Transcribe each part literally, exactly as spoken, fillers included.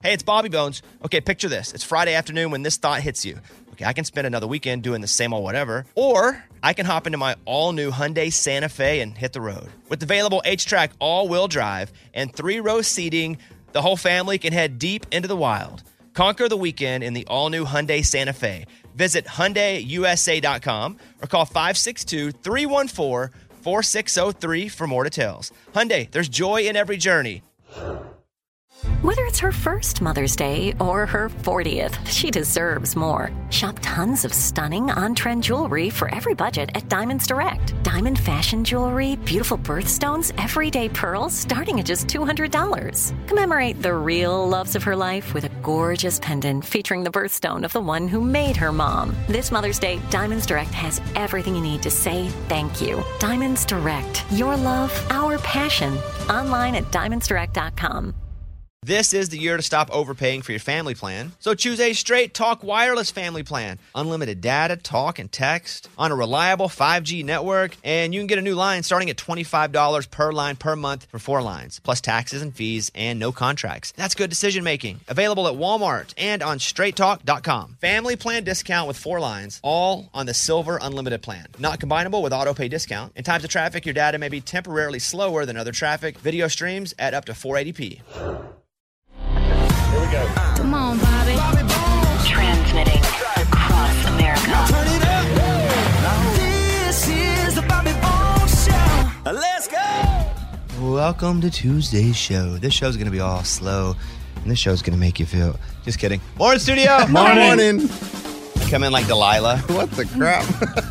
Hey, it's Bobby Bones. Okay, picture this. It's Friday afternoon when this thought hits you. Okay, I can spend another weekend doing the same old whatever, or I can hop into my all-new Hyundai Santa Fe and hit the road. With available H-Track all-wheel drive and three-row seating, the whole family can head deep into the wild. Conquer the weekend in the all-new Hyundai Santa Fe. Visit Hyundai U S A dot com or call five six two, three one four, four six zero three for more details. Hyundai, there's joy in every journey. Whether it's her first Mother's Day or her fortieth, she deserves more. Shop tons of stunning on-trend jewelry for every budget at Diamonds Direct. Diamond fashion jewelry, beautiful birthstones, everyday pearls starting at just two hundred dollars. Commemorate the real loves of her life with a gorgeous pendant featuring the birthstone of the one who made her mom. This Mother's Day, Diamonds Direct has everything you need to say thank you. Diamonds Direct. Your love, our passion. Online at diamonds direct dot com. This is the year to stop overpaying for your family plan. So choose a Straight Talk Wireless family plan. Unlimited data, talk, and text on a reliable five G network. And you can get a new line starting at twenty-five dollars per line per month for four lines, plus taxes and fees and no contracts. That's good decision making. Available at Walmart and on straight talk dot com. Family plan discount with four lines, all on the Silver Unlimited plan. Not combinable with auto pay discount. In times of traffic, your data may be temporarily slower than other traffic. Video streams at up to four eighty p. Here we go. Come on, Bobby. Bobby Bones. Transmitting across America. Now turn it up. This is the Bobby Bones Show. Let's go. Welcome to Tuesday's show. This show's going to be all slow, and this show's going to make you feel... Just kidding. Morning, studio. Morning. Come in like Delilah. What the crap?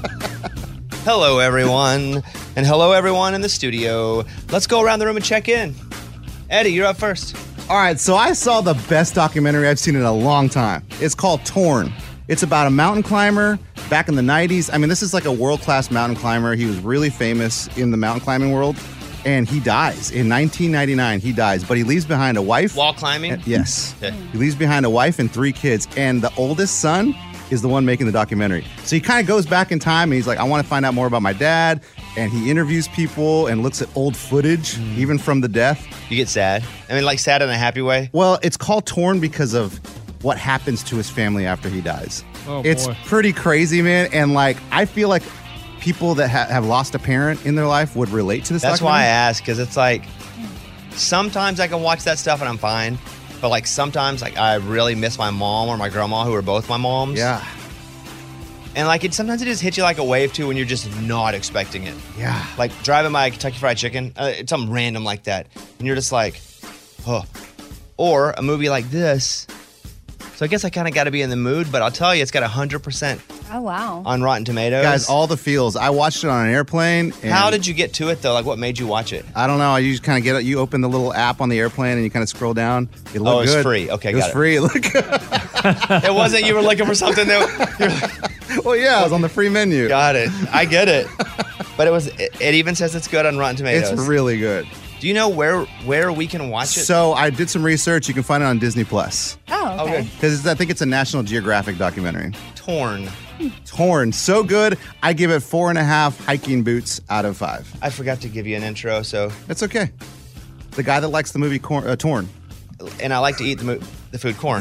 Hello, everyone. And hello, everyone in the studio. Let's go around the room and check in. Eddie, you're up first. All right, so I saw the best documentary I've seen in a long time. It's called Torn. It's about a mountain climber back in the nineties. I mean, this is like a world-class mountain climber. He was really famous in the mountain climbing world, and he dies. In nineteen ninety-nine, he dies, but he leaves behind a wife. Wall climbing? And, yes. Okay. He leaves behind a wife and three kids, and the oldest son is the one making the documentary. So he kind of goes back in time, and he's like, I want to find out more about my dad, and he interviews people and looks at old footage, mm. even from the death. You get sad? I mean, like sad in a happy way? Well, it's called Torn because of what happens to his family after he dies. Oh, it's boy. pretty crazy, man. And like, I feel like people that ha- have lost a parent in their life would relate to this. That's why I ask, because it's like, sometimes I can watch that stuff and I'm fine. But like sometimes like I really miss my mom or my grandma, who are both my moms. Yeah. And like it sometimes it just hits you like a wave too when you're just not expecting it. Yeah. Like driving by Kentucky Fried Chicken, uh, it's something random like that. And you're just like, oh. Or a movie like this. So I guess I kind of got to be in the mood, but I'll tell you, it's got one hundred percent Oh, wow. on Rotten Tomatoes. Guys, all the feels. I watched it on an airplane. And How did you get to it though? Like what made you watch it? I don't know. You just kind of get it. You open the little app on the airplane and you kind of scroll down. It looked Oh, it's good. free. Okay, it was got it. free. It looked good. It wasn't you were looking for something that you're like, Well, yeah, it was on the free menu. got it. I get it. But it was. It, it even says it's good on Rotten Tomatoes. It's really good. Do you know where where we can watch it? So I did some research. You can find it on Disney Plus. Oh, okay. Okay. Because I think it's a National Geographic documentary. Torn. Torn. So good. I give it four and a half hiking boots out of five. I forgot to give you an intro, so It's okay. The guy that likes the movie Cor- uh, Torn. and I like to eat the mo- the food corn.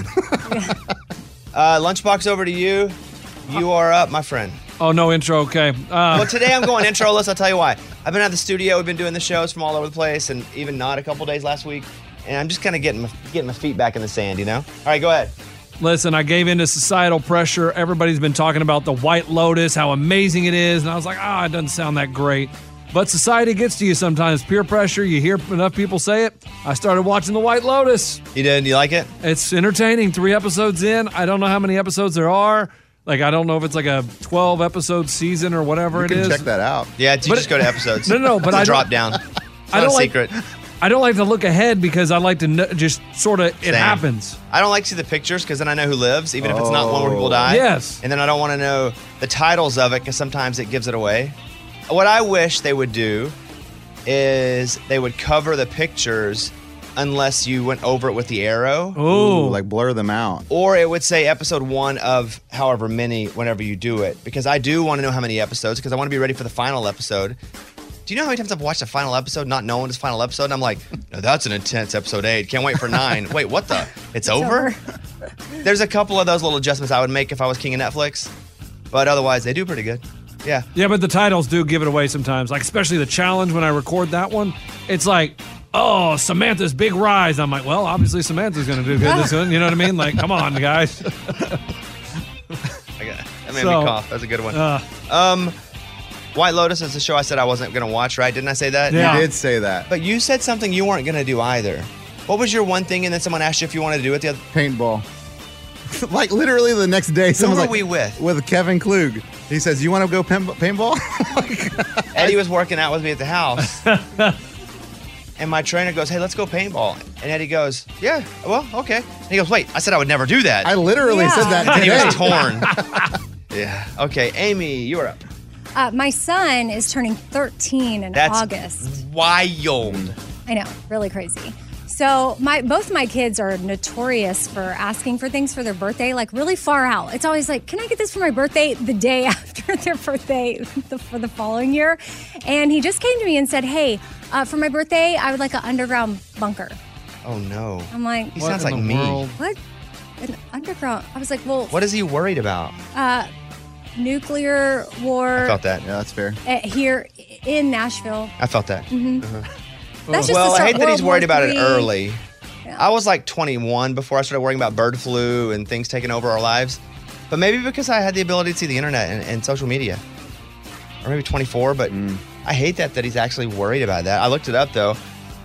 uh, Lunchbox, over to you. You are up, my friend. Oh, no intro. Okay. Uh, Well, today I'm going introless. I'll tell you why. I've been at the studio. We've been doing the shows from all over the place, and even not a couple days last week. And I'm just kind of getting my, getting my feet back in the sand, you know? All right, go ahead. listen, I gave in to societal pressure. Everybody's been talking about the White Lotus, how amazing it is. And I was like, ah, it doesn't sound that great. But society gets to you sometimes. Peer pressure, you hear enough people say it. I started watching The White Lotus. You did? You like it? It's entertaining. Three episodes in. I don't know how many episodes there are. Like, I don't know if it's like a twelve episode season or whatever You it can is. check that out. Yeah, you But- just go to episodes. No, no, but it's a I don't- drop down. It's I not don't a like- secret. I don't like to look ahead because I like to kn- just sort of, it Same. happens. I don't like to see the pictures because then I know who lives, even if it's not one where people die. Yes. And then I don't want to know the titles of it because sometimes it gives it away. What I wish they would do is they would cover the pictures unless you went over it with the arrow. Ooh. Ooh, like blur them out. Or it would say episode one of however many whenever you do it. Because I do want to know how many episodes because I want to be ready for the final episode. Do you know how many times I've watched a final episode not knowing it's final episode? And I'm like, no, that's an intense episode eight. Can't wait for nine. Wait, what the? It's, it's over? over? There's a couple of those little adjustments I would make if I was king of Netflix. But otherwise, they do pretty good. Yeah. Yeah, but the titles do give it away sometimes. Like, especially the challenge when I record that one. It's like, oh, Samantha's big rise. I'm like, well, obviously Samantha's going to do good this one. You know what I mean? Like, come on, guys. I got, that made So, me cough. That's a good one. Uh, um, White Lotus is a show I said I wasn't going to watch, right? Didn't I say that? Yeah. You did say that. But you said something you weren't going to do either. What was your one thing, and then someone asked you if you wanted to do it the other? Paintball. Like literally the next day, Who someone's were like, we with? With Kevin Klug. He says, "You want to go paint- paintball?" Eddie was working out with me at the house. And my trainer goes, hey, let's go paintball. And Eddie goes, yeah, well, okay. And he goes, wait, I said I would never do that. I literally Yeah. said that and he today. was torn. Yeah. Okay, Amy, you're up. Uh, my son is turning thirteen in That's August. wild. I know, really crazy. So my both my kids are notorious for asking for things for their birthday, like really far out. It's always like, can I get this for my birthday the day after their birthday the, for the following year? And he just came to me and said, hey, uh, for my birthday, I would like an underground bunker. Oh, no. I'm like, He what sounds in like the me. world? what? An underground? I was like, well, What is he worried about? uh, nuclear war I felt that. Yeah, that's fair. uh, here in Nashville. I felt that. That's just Well, to I start hate that he's World worried War about it Three. early. Yeah. I was like twenty-one before I started worrying about bird flu and things taking over our lives. But maybe because I had the ability to see the internet and, and social media. Or maybe twenty-four, but I hate that that he's actually worried about that. I looked it up, though.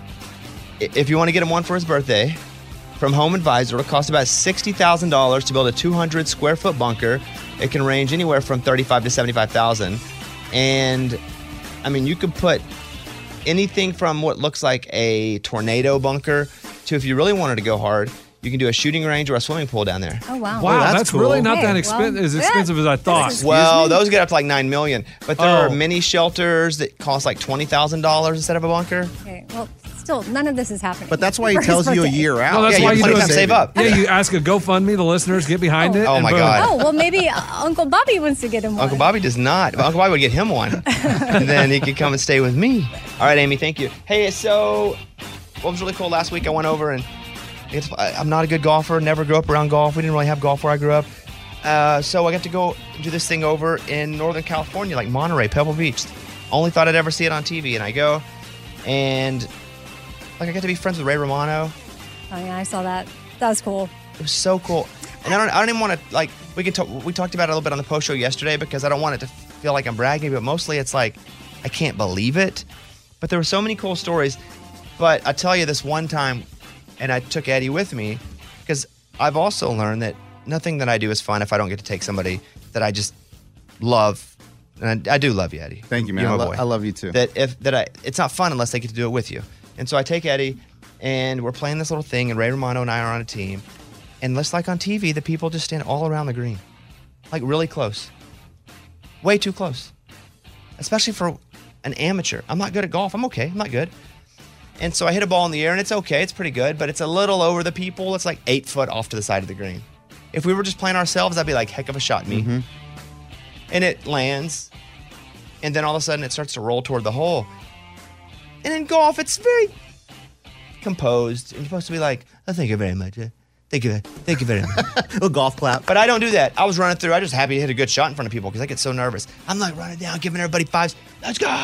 I- If you want to get him one for his birthday, from Home Advisor, it'll cost about sixty thousand dollars to build a two hundred square foot bunker. It can range anywhere from thirty-five to seventy-five thousand. And, I mean, you could put anything from what looks like a tornado bunker to, if you really wanted to go hard, you can do a shooting range or a swimming pool down there. Oh, wow. Wow, that's that's, cool. really not Okay, that expen- well, as yeah. expensive as I thought. Excuse Well, me? those get up to like nine million, but there are Oh. mini shelters that cost like twenty thousand dollars instead of a bunker. Okay, well, still, none of this is happening. But that's why he for his tells you a birthday. year out. No, that's Yeah, why you you plenty do of time to it. save up. Yeah, you ask a GoFundMe, the listeners get behind it. Oh, and my boom. God. Oh, well, maybe uh, Uncle Bobby wants to get him one. Uncle Bobby does not. Uncle Bobby would get him one. And then he could come and stay with me. All right, Amy, thank you. Hey, so what was really cool last week? I went over and it's, I- I'm not a good golfer. Never grew up around golf. We didn't really have golf where I grew up. Uh, so I got to go do this thing over in Northern California, like Monterey, Pebble Beach. Only thought I'd ever see it on T V. And I go and like I got to be friends with Ray Romano. Oh, yeah, I saw that. That was cool. It was so cool. And I don't, I don't even want to, like, we can talk, we talked about it a little bit on the post show yesterday because I don't want it to feel like I'm bragging, but mostly it's like, I can't believe it. But there were so many cool stories. But I tell you this one time, and I took Eddie with me because I've also learned that nothing that I do is fun if I don't get to take somebody that I just love. And I, I do love you, Eddie. Thank you, man. You're I, my lo- boy. I love you too. That if that I, it's not fun unless they get to do it with you. And so I take Eddie, and we're playing this little thing, and Ray Romano and I are on a team. And just like on T V, the people just stand all around the green, like really close, way too close, especially for an amateur. I'm not good at golf. I'm okay. I'm not good. And so I hit a ball in the air, and it's okay. It's pretty good, but it's a little over the people. It's like eight foot off to the side of the green. If we were just playing ourselves, that'd be like heck of a shot, me. Mm-hmm. And it lands, and then all of a sudden it starts to roll toward the hole. And in golf, it's very composed. And you're supposed to be like, oh, thank you very much. Uh, Thank you. Thank you very much. little golf clap. But I don't do that. I was running through. I just happy to hit a good shot in front of people because I get so nervous. I'm like running down, giving everybody fives. Let's go.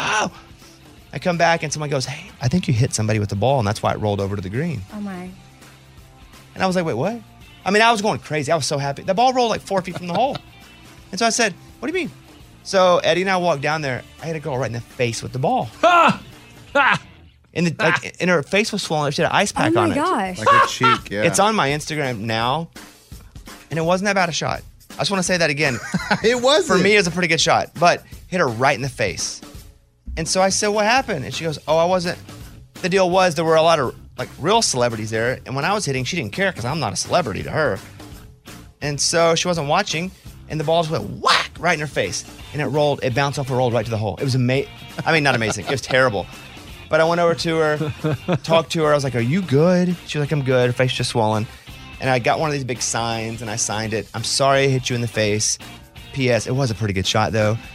I come back and someone goes, hey, I think you hit somebody with the ball, and that's why it rolled over to the green. Oh, my. And I was like, wait, what? I mean, I was going crazy. I was so happy. The ball rolled like four feet from the hole. And so I said, what do you mean? So Eddie and I walked down there. I had a girl right in the face with the ball. Ha! Ha! And, the, like, and her face was swollen. She had an ice Oh, pack my on it. gosh. Like a cheek, yeah. It's on my Instagram now. And it wasn't that bad a shot. I just want to say that again. It was For me, it was a pretty good shot, but hit her right in the face. And so I said, what happened? And she goes, oh, I wasn't. The deal was there were a lot of like real celebrities there. And when I was hitting, she didn't care because I'm not a celebrity to her. And so she wasn't watching. And the ball just went whack right in her face. And it rolled, it bounced off and rolled right to the hole. It was amazing. I mean, not amazing. It was terrible. But I went over to her, talked to her. I was like, are you good? She was like, I'm good. Her face just swollen. And I got one of these big signs and I signed it. I'm sorry I hit you in the face. P S. It was a pretty good shot though.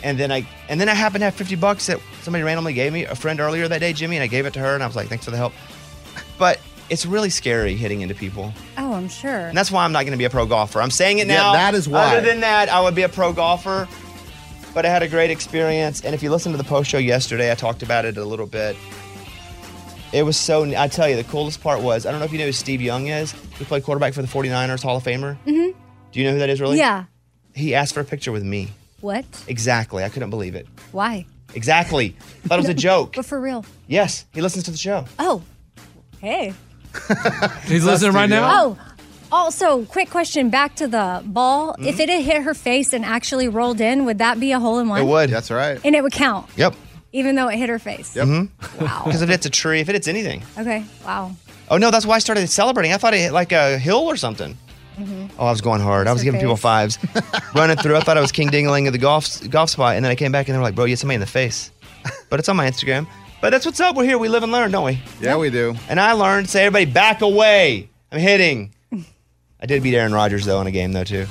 And then I and then I happened to have fifty bucks that somebody randomly gave me, a friend earlier that day, Jimmy, and I gave it to her, and I was like, thanks for the help. But it's really scary hitting into people. Oh, I'm sure. And that's why I'm not going to be a pro golfer. I'm saying it now. Yeah, that is why. Other than that, I would be a pro golfer. But I had a great experience. And if you listen to the post show yesterday, I talked about it a little bit. It was so, I tell you, the coolest part was, I don't know if you know who Steve Young is. He played quarterback for the forty-niners, Hall of Famer. Mm-hmm. Do you know who that is, really? Yeah. He asked for a picture with me. What? Exactly. I couldn't believe it. Why? Exactly. Thought it was a joke. But for real. Yes. He listens to the show. Oh. Hey. He's listening right now? Oh. Also, quick question back to the ball. Mm-hmm. If it had hit her face and actually rolled in, would that be a hole in one? It would. That's right. And it would count. Yep. Even though it hit her face. Yep. Wow. Because if it's a tree, if it hits anything. Okay. Wow. Oh, no, that's why I started celebrating. I thought it hit like a hill or something. Mm-hmm. Oh, I was going hard. I was her giving people face. fives. Running through. I thought I was King Dingling at the golf golf spot. And then I came back and they were like, bro, you hit somebody in the face. But it's on my Instagram. But that's what's up. We're here. We live and learn, don't we? Yeah, we do. And I learned, say, everybody back away. I'm hitting. I did beat Aaron Rodgers, though, in a game, though, too.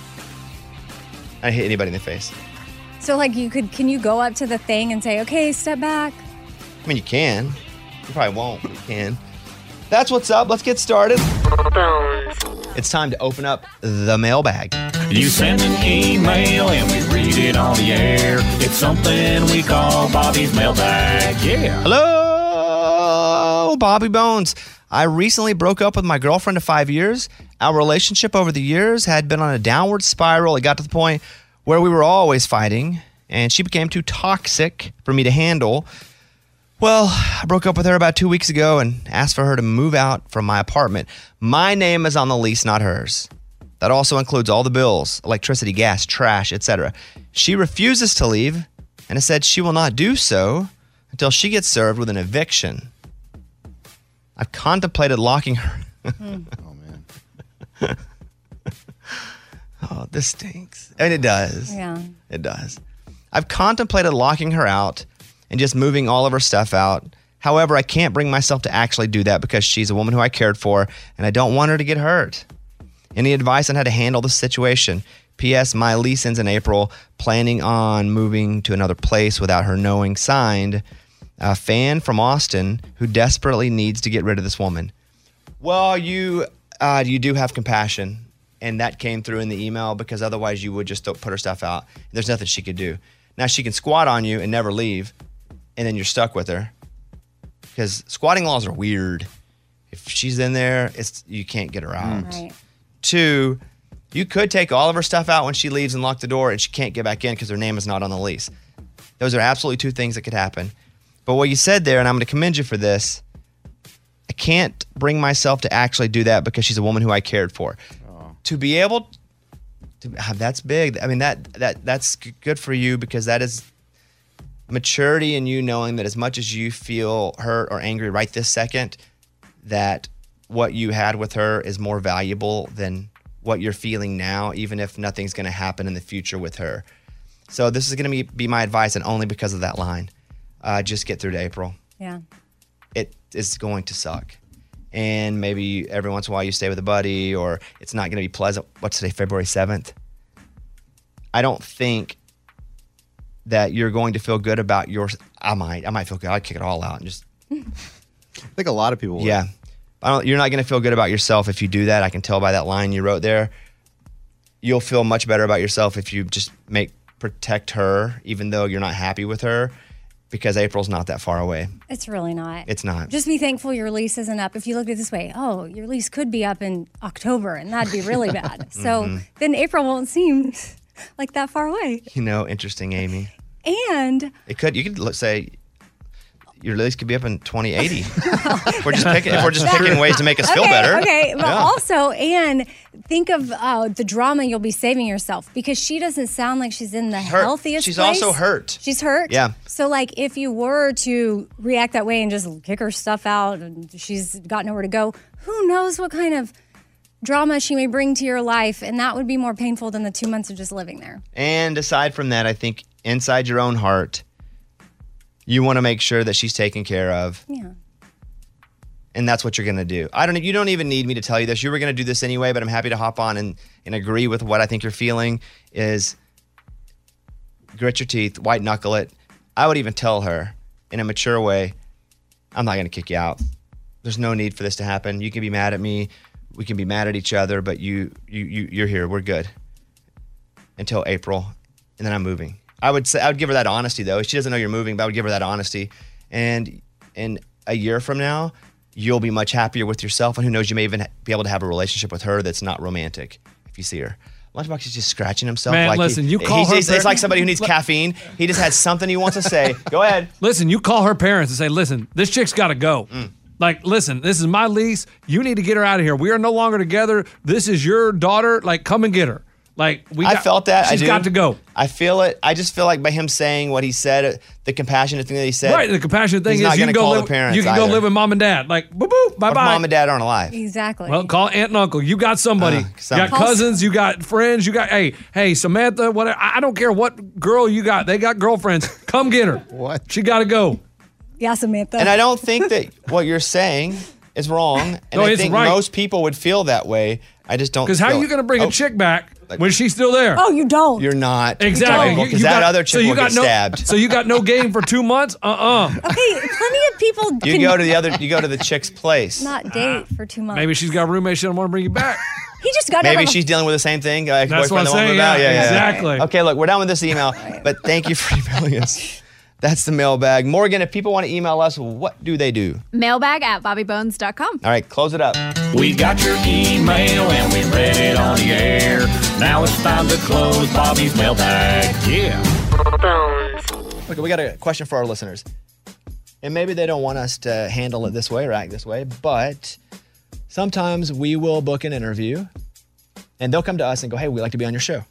I didn't hit anybody in the face. So, like, you could, can you go up to the thing and say, okay, step back? I mean, you can. You probably won't, but you can. That's what's up. Let's get started. It's time to open up the mailbag. You send an email and we read it on the air. It's something we call Bobby's mailbag. Yeah. Hello, Bobby Bones. I recently broke up with my girlfriend of five years. Our relationship over the years had been on a downward spiral. It got to the point where we were always fighting, and she became too toxic for me to handle. Well, I broke up with her about two weeks ago and asked for her to move out from my apartment. My name is on the lease, not hers. That also includes all the bills, electricity, gas, trash, et cetera. She refuses to leave and has said she will not do so until she gets served with an eviction. I've contemplated locking her. Oh, man. Oh, this stinks. And it does. Yeah. It does. I've contemplated locking her out and just moving all of her stuff out. However, I can't bring myself to actually do that because she's a woman who I cared for and I don't want her to get hurt. Any advice on how to handle this situation? P S. My lease ends in April. Planning on moving to another place without her knowing. Signed, a fan from Austin who desperately needs to get rid of this woman. Well, you uh, you do have compassion. And that came through in the email because otherwise you would just put her stuff out. There's nothing she could do. Now, she can squat on you and never leave, and then you're stuck with her. Because squatting laws are weird. If she's in there, it's you can't get her out. Right. Two, you could take all of her stuff out when she leaves and lock the door, and she can't get back in because her name is not on the lease. Those are absolutely two things that could happen. But what you said there, and I'm going to commend you for this, I can't bring myself to actually do that because she's a woman who I cared for. To be able to have, that's big. I mean, that that that's g- good for you because that is maturity in you knowing that as much as you feel hurt or angry right this second, that what you had with her is more valuable than what you're feeling now, even if nothing's going to happen in the future with her. So this is going to be, be my advice, and only because of that line. Uh, just get through to April. Yeah. It is going to suck. And maybe every once in a while you stay with a buddy or it's not going to be pleasant. What's today, February seventh? I don't think that you're going to feel good about your, I might, I might feel good. I'd kick it all out and just. I think a lot of people would. Yeah. I don't, you're not going to feel good about yourself if you do that. I can tell by that line you wrote there. You'll feel much better about yourself if you just make, protect her, even though you're not happy with her. Because April's not that far away. It's really not. It's not. Just be thankful your lease isn't up. If you look at it this way, oh, your lease could be up in October, and that'd be really bad. So Mm-hmm. then April won't seem like that far away. You know, interesting, Amy. And It could. You could let's say your lease could be up in twenty eighty. if we're just picking. If we're just picking ways to make us feel okay, better. Okay, but Yeah. also, and think of uh, the drama you'll be saving yourself because she doesn't sound like she's in the hurt. healthiest She's place. also hurt. She's hurt? Yeah. So, like, if you were to react that way and just kick her stuff out and she's got nowhere to go, who knows what kind of drama she may bring to your life, and that would be more painful than the two months of just living there. And aside from that, I think inside your own heart, you want to make sure that she's taken care of. Yeah. And that's what you're going to do. I don't. You don't even need me to tell you this. You were going to do this anyway, but I'm happy to hop on and, and agree with what I think you're feeling is grit your teeth, white knuckle it. I would even tell her in a mature way, I'm not going to kick you out. There's no need for this to happen. You can be mad at me. We can be mad at each other, but you, you, you, you're here. We're good until April, and then I'm moving. I would say I would give her that honesty, though. She doesn't know you're moving, but I would give her that honesty. And in a year from now, you'll be much happier with yourself, and who knows, you may even be able to have a relationship with her that's not romantic if you see her. Lunchbox is just scratching himself. Man, like listen, he, you call he's, her It's par- like somebody who needs caffeine. He just has something he wants to say. Go ahead. Listen, you call her parents and say, listen, this chick's got to go. Mm. Like, listen, this is my lease. You need to get her out of here. We are no longer together. This is your daughter. Like, come and get her. Like, we I got, felt that. She's I do. got to go. I feel it. I just feel like by him saying what he said, the compassionate thing that he said. Right. The compassionate thing he's is not you gonna can go call live. the parents You can go either. live with mom and dad. Like, boop boop. Bye If bye. mom and dad aren't alive. Exactly. Well, call aunt and uncle. You got somebody. Uh, you something. got cousins. You got friends. You got hey hey Samantha. Whatever. I I don't care what girl you got. They got girlfriends. Come get her. What? She got to go. yeah, Samantha. And I don't think that what you're saying is wrong. And No, I it's think right. most people would feel that way. I just don't. Because how are feel you it. going to bring Oh, a chick back when she's still there? oh, you don't. You're not. Exactly. Because that other chick will get no, stabbed. So you got no game for two months? Uh-uh. Okay, plenty of people You can go to the other. You go to the chick's place. not date for two months. Maybe she's got a roommate she don't want to bring you back. he just got out Maybe of a- she's dealing with the same thing. Uh, That's what I'm ex-boyfriend that won't saying. move Yeah, out. Yeah, yeah, yeah. exactly. Okay, look, we're done with this email, but thank you for emailing us. That's the mailbag. Morgan, if people want to email us, what do they do? Mailbag at bobby bones dot com. All right, close it up. We got your email and we read it on the air. Now it's time to close Bobby's mailbag. Yeah. Okay, we got a question for our listeners. And maybe they don't want us to handle it this way or act this way, but sometimes we will book an interview and they'll come to us and go, hey, we'd like to be on your show.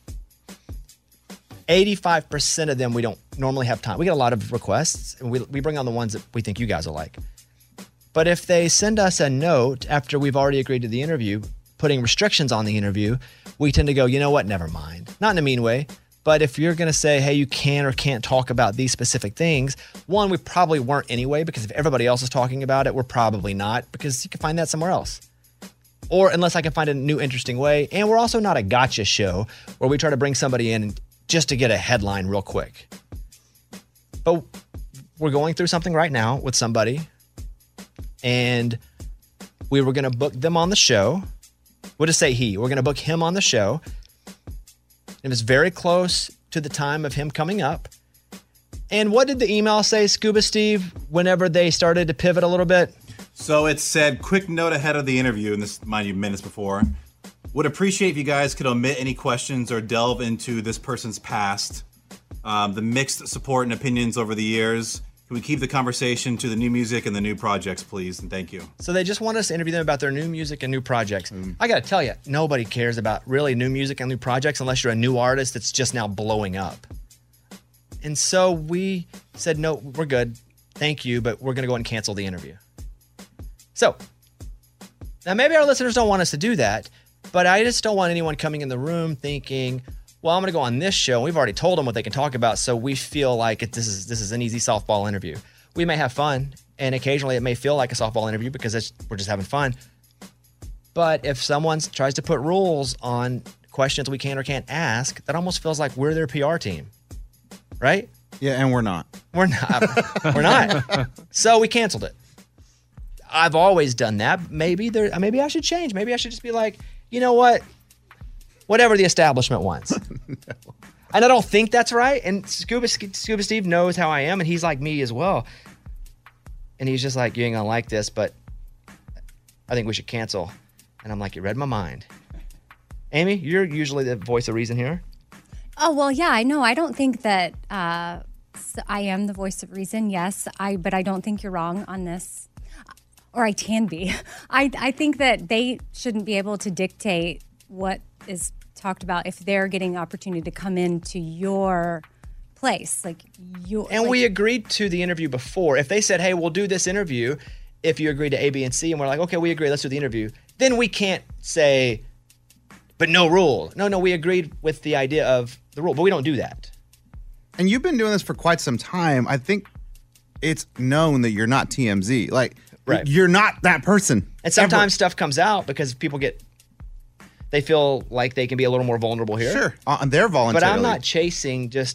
eighty-five percent of them we don't normally have time. We get a lot of requests, and we, we bring on the ones that we think you guys will like. But if they send us a note after we've already agreed to the interview, putting restrictions on the interview, we tend to go, you know what, never mind. Not in a mean way, but if you're going to say, hey, you can or can't talk about these specific things, one, we probably weren't anyway, because if everybody else is talking about it, we're probably not, because you can find that somewhere else. Or unless I can find a new interesting way. And we're also not a gotcha show where we try to bring somebody in and just to get a headline real quick. But we're going through something right now with somebody, and we were going to book them on the show. We'll just say he. We're going to book him on the show. It was very close to the time of him coming up. And what did the email say, Scuba Steve, whenever they started to pivot a little bit? So it said, quick note ahead of the interview, and this, mind you, minutes before. Would appreciate if you guys could omit any questions or delve into this person's past, um, the mixed support and opinions over the years. Can we keep the conversation to the new music and the new projects, please? And thank you. So they just want us to interview them about their new music and new projects. Mm. I got to tell you, nobody cares about really new music and new projects unless you're a new artist that's just now blowing up. And so we said, no, we're good. Thank you, but we're going to go and cancel the interview. So now maybe our listeners don't want us to do that, but I just don't want anyone coming in the room thinking, well, I'm going to go on this show. We've already told them what they can talk about, so we feel like it, this is this is an easy softball interview. We may have fun, and occasionally it may feel like a softball interview because it's, we're just having fun. But if someone tries to put rules on questions we can or can't ask, that almost feels like we're their P R team, right? Yeah, and we're not. We're not. We're not. So we canceled it. I've always done that. Maybe there. Maybe I should change. Maybe I should just be like, you know what? Whatever the establishment wants. No. And I don't think that's right. And Scuba, Scuba Steve knows how I am, and he's like me as well. And he's just like, you ain't gonna like this, but I think we should cancel. And I'm like, you read my mind. Amy, you're usually the voice of reason here. Oh, well, yeah, I know. I don't think that uh, I am the voice of reason, yes, I. but I don't think you're wrong on this. Or I can be. I, I think that they shouldn't be able to dictate what is talked about if they're getting opportunity to come into your place. Like you. And like, we agreed to the interview before. If they said, hey, we'll do this interview if you agree to A, B, and C, and we're like, okay, we agree, let's do the interview, then we can't say, but no rule. No, no, we agreed with the idea of the rule, but we don't do that. And you've been doing this for quite some time. I think it's known that you're not T M Z. Like, right. You're not that person. And sometimes ever. Stuff comes out because people get, they feel like they can be a little more vulnerable here. Sure, uh, they're voluntarily. But I'm not chasing just to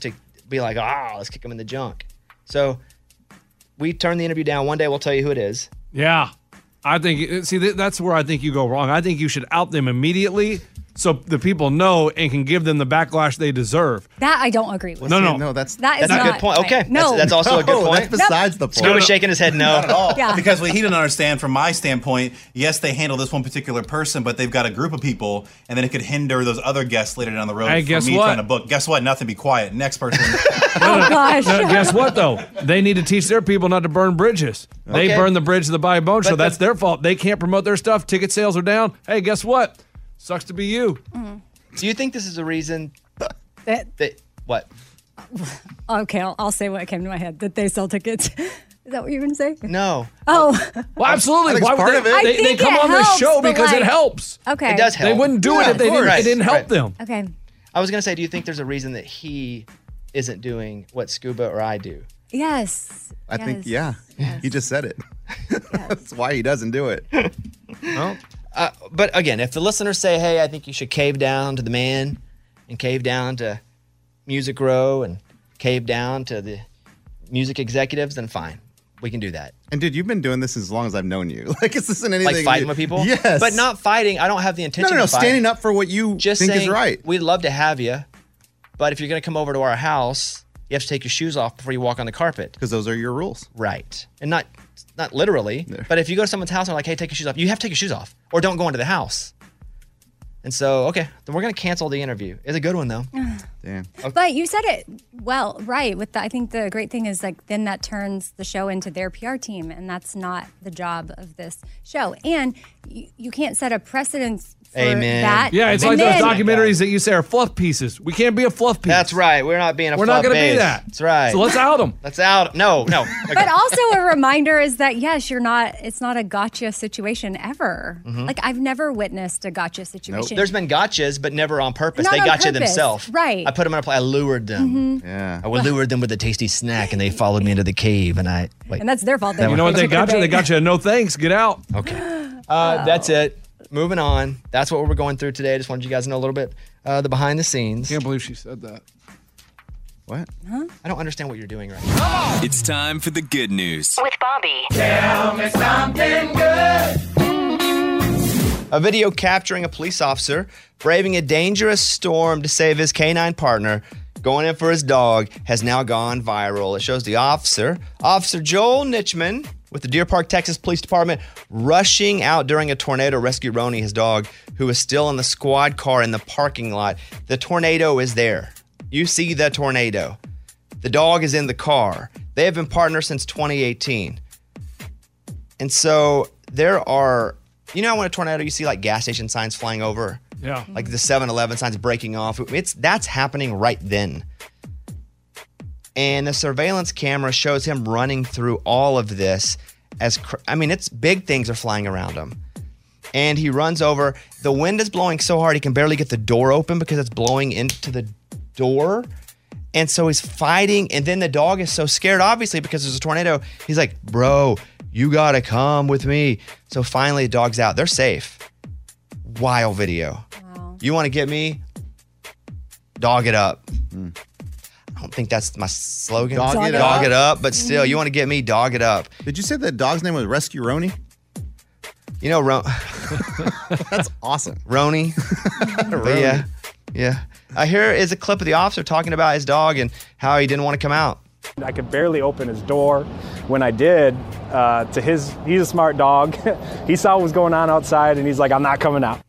be like, oh, let's kick him in the junk. So we turn the interview down. One day we'll tell you who it is. Yeah. I think, see, that's where I think you go wrong. I think you should out them immediately so the people know and can give them the backlash they deserve. That I don't agree with. No, no. No, that's That is That's a not good point. right. Okay. No. That's, that's also a good No, point. that's besides the point. Scuba's shaking his head no. Not at all. Yeah. Because what he didn't understand from my standpoint, yes, they handle this one particular person, but they've got a group of people, and then it could hinder those other guests later down the road Hey, for guess me what? trying to book. Guess what? Nothing. Be quiet. Next person. Oh gosh. No, guess what, though? They need to teach their people not to burn bridges. They Okay. burn the bridge of the Bobby Bone Show. But the- That's their fault. They can't promote their stuff. Ticket sales are down. Hey, guess what? Sucks to be you. Do you think this is a reason That- that, what? okay, I'll, I'll say what came to my head. That they sell tickets. Is that what you were going to say? No. Oh, Well, absolutely. I think Why it's would part they, of it. I They, they think come it on this helps, show but because it like- helps. okay. It does help. They wouldn't do Yeah, it if they of didn't, course. it didn't help Right. them. Okay. I was going to say, do you think there's a reason that he isn't doing what Scuba or I do? Yes. I think, Yes. yeah. Yes. He just said it. That's why he doesn't do it. Uh, but again, if the listeners say, hey, I think you should cave down to the man and cave down to Music Row and cave down to the music executives, then fine. We can do that. And dude, you've been doing this as long as I've known you. Like, this isn't anything. Like fighting you- with people? Yes. But not fighting. I don't have the No, intention no, no. of fighting. Standing up for what you Just think saying, is right. we'd love to have you, but if you're going to come over to our house, you have to take your shoes off before you walk on the carpet. Because those are your rules. Right. And not not literally, Yeah. but if you go to someone's house and they're like, hey, take your shoes off, you have to take your shoes off or don't go into the house. And so, okay, then we're going to cancel the interview. It's a good one, though. Damn. But you said it well, right? With the, I think the great thing is like then that turns the show into their P R team, and that's not the job of this show. And you, you can't set a precedence for Amen. that. Yeah, it's And like then- those documentaries that you say are fluff pieces. We can't be a fluff piece. That's right. We're not being a We're fluff not going to be base. that. That's right. So let's out them. Let's out. No, no. Okay. But also a reminder is that yes, you're not. It's not a gotcha situation ever. Like I've never witnessed a gotcha situation. There's been gotchas, but never on purpose. Not they on gotcha purpose. themselves. Right. I put them in a play. I lured them. Yeah. I lured them with a tasty snack, and they followed me into the cave. And I wait. and that's their fault. You know what they got you? They got you. No thanks. Get out. Okay. Uh, That's it. Moving on. That's what we're going through today. I just wanted you guys to know a little bit uh, the behind the scenes. Can't believe she said that. What? I don't understand what you're doing right now. It's time for the good news. With Bobby. A video capturing a police officer braving a dangerous storm to save his canine partner, going in for his dog, has now gone viral. It shows the officer, Officer Joel Nitchman, with the Deer Park, Texas Police Department, rushing out during a tornado to rescue Roni, his dog, who is still in the squad car in the parking lot. The tornado is there. You see the tornado. The dog is in the car. They have been partners since twenty eighteen. And so there are, you know, when a tornado, you see like gas station signs flying over, Yeah. like the seven eleven signs breaking off. It's that's happening right then. And the surveillance camera shows him running through all of this as, cr- I mean, it's big things are flying around him. And he runs over. The wind is blowing so hard he can barely get the door open because it's blowing into the door. And so he's fighting. And then the dog is so scared, obviously, because there's a tornado. He's like, bro, you got to come with me. So finally, the dog's out. They're safe. Wild video. Wow. You want to get me? Dog it up. I don't think that's my slogan. Dog Dog it it up. Dog it up, but still, you want to get me? Dog it up. Did you say the dog's name was Rescue Roni? You know, Ro- That's awesome. Roni. But yeah, yeah. Uh, here is a clip of the officer talking about his dog and how he didn't want to come out. I could barely open his door. When I did, uh, to his, he's a smart dog. He saw what was going on outside, and he's like, I'm not coming out.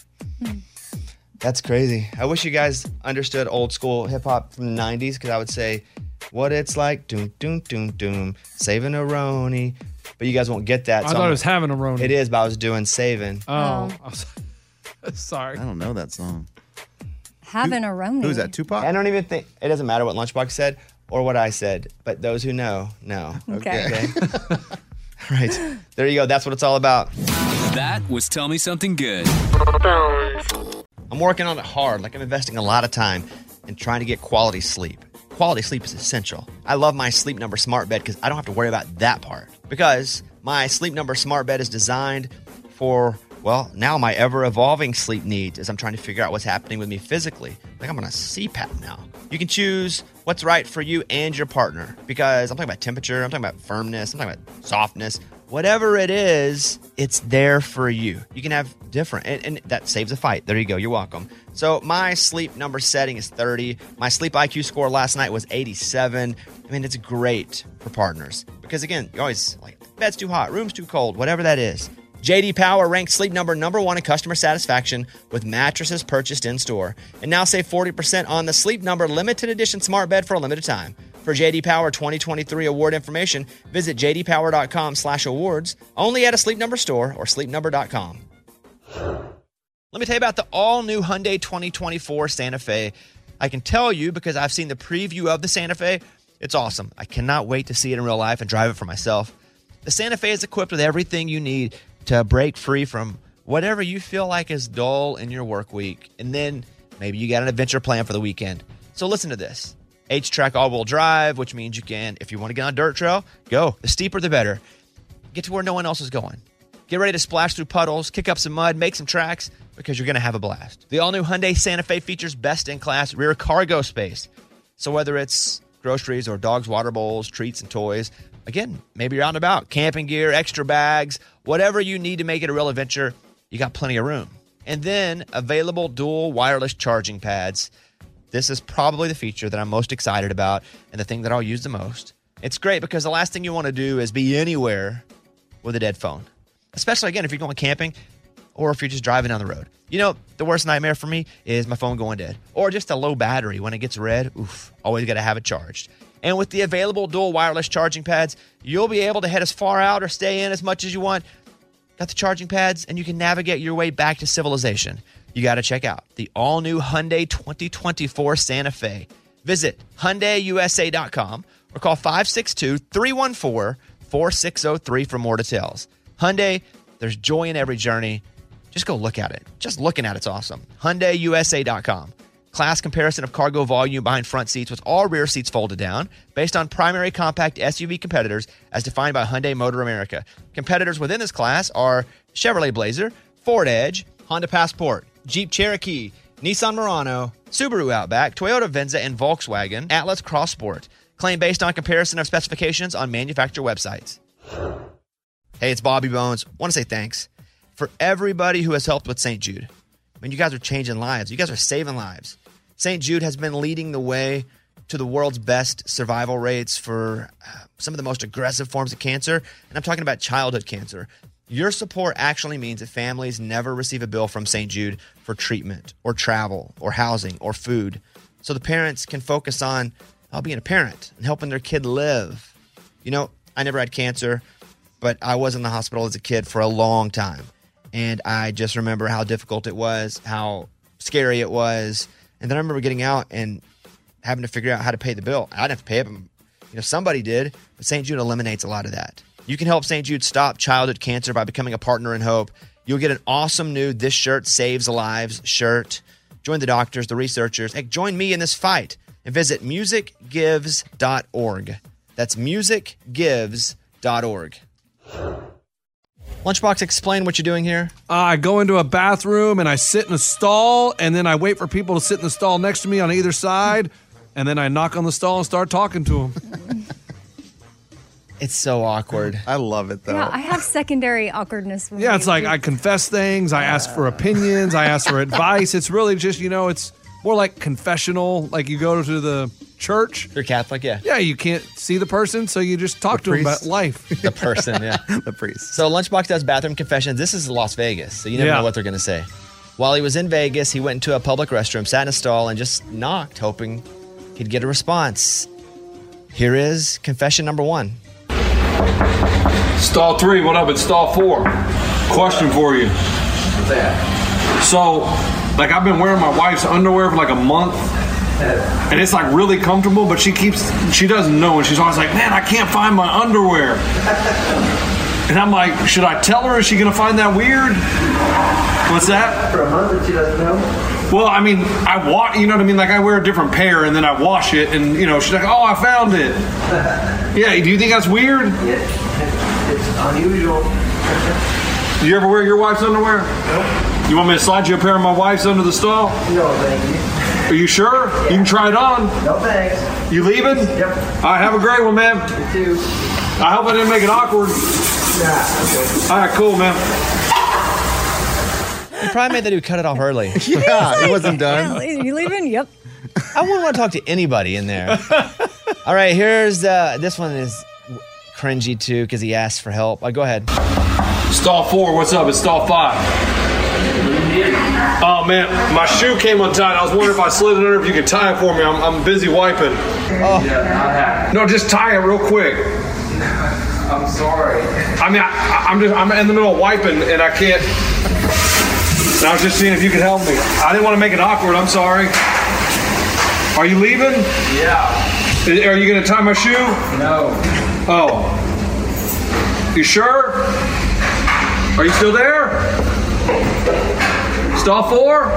That's crazy. I wish you guys understood old school hip hop from the nineties, because I would say what it's like, doom, doom, doom, doom, saving a Roni. But you guys won't get that. I so thought I'm- it was having a Roni. It is, but I was doing saving. Oh. I was- Sorry. I don't know that song. Having a Roni. Who's that? Tupac? I don't even think, it doesn't matter what Lunchbox said or what I said, but those who know, know. Okay. Okay. Right. There you go. That's what it's all about. That was Tell Me Something Good. I'm working on it hard. Like I'm investing a lot of time in trying to get quality sleep. Quality sleep is essential. I love my Sleep Number smart bed because I don't have to worry about that part. Because my Sleep Number smart bed is designed for, well, now my ever-evolving sleep needs as I'm trying to figure out what's happening with me physically. Like Like I'm on a C PAP now. You can choose what's right for you and your partner because I'm talking about temperature, I'm talking about firmness, I'm talking about softness. Whatever it is, it's there for you. You can have different, and, and that saves a fight. There you go. You're welcome. So my sleep number setting is thirty. My sleep I Q score last night was eighty-seven. I mean, it's great for partners because, again, you always like, bed's too hot, room's too cold, whatever that is. J D Power ranked Sleep Number number one in customer satisfaction with mattresses purchased in-store. And now save forty percent on the Sleep Number limited edition smart bed for a limited time. For J D Power twenty twenty-three award information, visit jdpower.com slash awards, only at a Sleep Number store or sleep number dot com. Let me tell you about the all-new Hyundai twenty twenty-four Santa Fe. I can tell you because I've seen the preview of the Santa Fe. It's awesome. I cannot wait to see it in real life and drive it for myself. The Santa Fe is equipped with everything you need to break free from whatever you feel like is dull in your work week. And then maybe you got an adventure plan for the weekend. So listen to this. H-Track all-wheel drive, which means you can, if you want to get on a dirt trail, go. The steeper, the better. Get to where no one else is going. Get ready to splash through puddles, kick up some mud, make some tracks, because you're going to have a blast. The all-new Hyundai Santa Fe features best-in-class rear cargo space. So whether it's groceries or dogs' water bowls, treats, and toys, again, maybe you're out and about, camping gear, extra bags, whatever you need to make it a real adventure, you got plenty of room. And then available dual wireless charging pads. This is probably the feature that I'm most excited about and the thing that I'll use the most. It's great because the last thing you want to do is be anywhere with a dead phone. Especially, again, if you're going camping or if you're just driving down the road. You know, the worst nightmare for me is my phone going dead. Or just a low battery when it gets red. Oof, always got to have it charged. And with the available dual wireless charging pads, you'll be able to head as far out or stay in as much as you want. Got the charging pads, and you can navigate your way back to civilization. You got to check out the all-new Hyundai twenty twenty-four Santa Fe. Visit Hyundai U S A dot com or call five six two, three one four, four six zero three for more details. Hyundai, there's joy in every journey. Just go look at it. Just looking at it's awesome. Hyundai U S A dot com. Class comparison of cargo volume behind front seats with all rear seats folded down based on primary compact S U V competitors as defined by Hyundai Motor America. Competitors within this class are Chevrolet Blazer, Ford Edge, Honda Passport, Jeep Cherokee, Nissan Murano, Subaru Outback, Toyota Venza, and Volkswagen Atlas Cross Sport. Claim based on comparison of specifications on manufacturer websites. Hey, it's Bobby Bones. Want to say thanks for everybody who has helped with Saint Jude. I mean, you guys are changing lives. You guys are saving lives. Saint Jude has been leading the way to the world's best survival rates for some of the most aggressive forms of cancer, and I'm talking about childhood cancer. Your support actually means that families never receive a bill from Saint Jude for treatment or travel or housing or food, so the parents can focus on uh, being a parent and helping their kid live. You know, I never had cancer, but I was in the hospital as a kid for a long time. And I just remember how difficult it was, how scary it was. And then I remember getting out and having to figure out how to pay the bill. I didn't have to pay it, but you know, somebody did. But Saint Jude eliminates a lot of that. You can help Saint Jude stop childhood cancer by becoming a partner in hope. You'll get an awesome new This Shirt Saves Lives shirt. Join the doctors, the researchers. Hey, join me in this fight and visit music gives dot org. That's music gives dot org. Lunchbox, explain what you're doing here. Uh, I go into a bathroom and I sit in a stall, and then I wait for people to sit in the stall next to me on either side, and then I knock on the stall and start talking to them. It's so awkward. I love it, though. Yeah, I have secondary awkwardness. When Yeah, we- it's like we- I confess things, I ask for opinions, I ask for advice. It's really just, you know, it's more like confessional, like you go to the church. You're Catholic, yeah. Yeah, you can't see the person, so you just talk The to them priest. about life. The person, yeah. The priest. So Lunchbox does bathroom confessions. This is Las Vegas, so you never Yeah. know what they're going to say. While he was in Vegas, he went into a public restroom, sat in a stall, and just knocked, hoping he'd get a response. Here is confession number one. Stall three, what up? It's stall four. Question for you. What's that? So, like, I've been wearing my wife's underwear for like a month, and it's like really comfortable, but she keeps, she doesn't know, and she's always like, man, I can't find my underwear. And I'm like, should I tell her? Is she gonna find that weird? What's that? For a month and she doesn't know? Well, I mean, I wash, you know what I mean? Like, I wear a different pair, and then I wash it, and, you know, she's like, oh, I found it. Yeah, do you think that's weird? Yeah, it's unusual. You ever wear your wife's underwear? Nope. You want me to slide you a pair of my wife's under the stall? No, thank you. Are you sure? You can try it on. No thanks. You leaving? Yep. All right, have a great one, man. You too. I hope I didn't make it awkward. Nah, okay. All right, cool, man. He probably made that dude cut it off early. Yeah, it wasn't done. Yeah, you leaving? Yep. I wouldn't want to talk to anybody in there. All right, here's uh, this one is cringy too because he asked for help. Uh, go ahead. Stall four, what's up? It's stall five. Oh man, my shoe came untied. I was wondering if I slid it under if you could tie it for me. I'm, I'm busy wiping. Oh. Yeah, not happening. No, just tie it real quick. I'm sorry. I mean, I, I'm just I'm in the middle of wiping and I can't. And I was just seeing if you could help me. I didn't want to make it awkward. I'm sorry. Are you leaving? Yeah. Is- Are you going to tie my shoe? No. Oh. You sure? Are you still there? Stall four?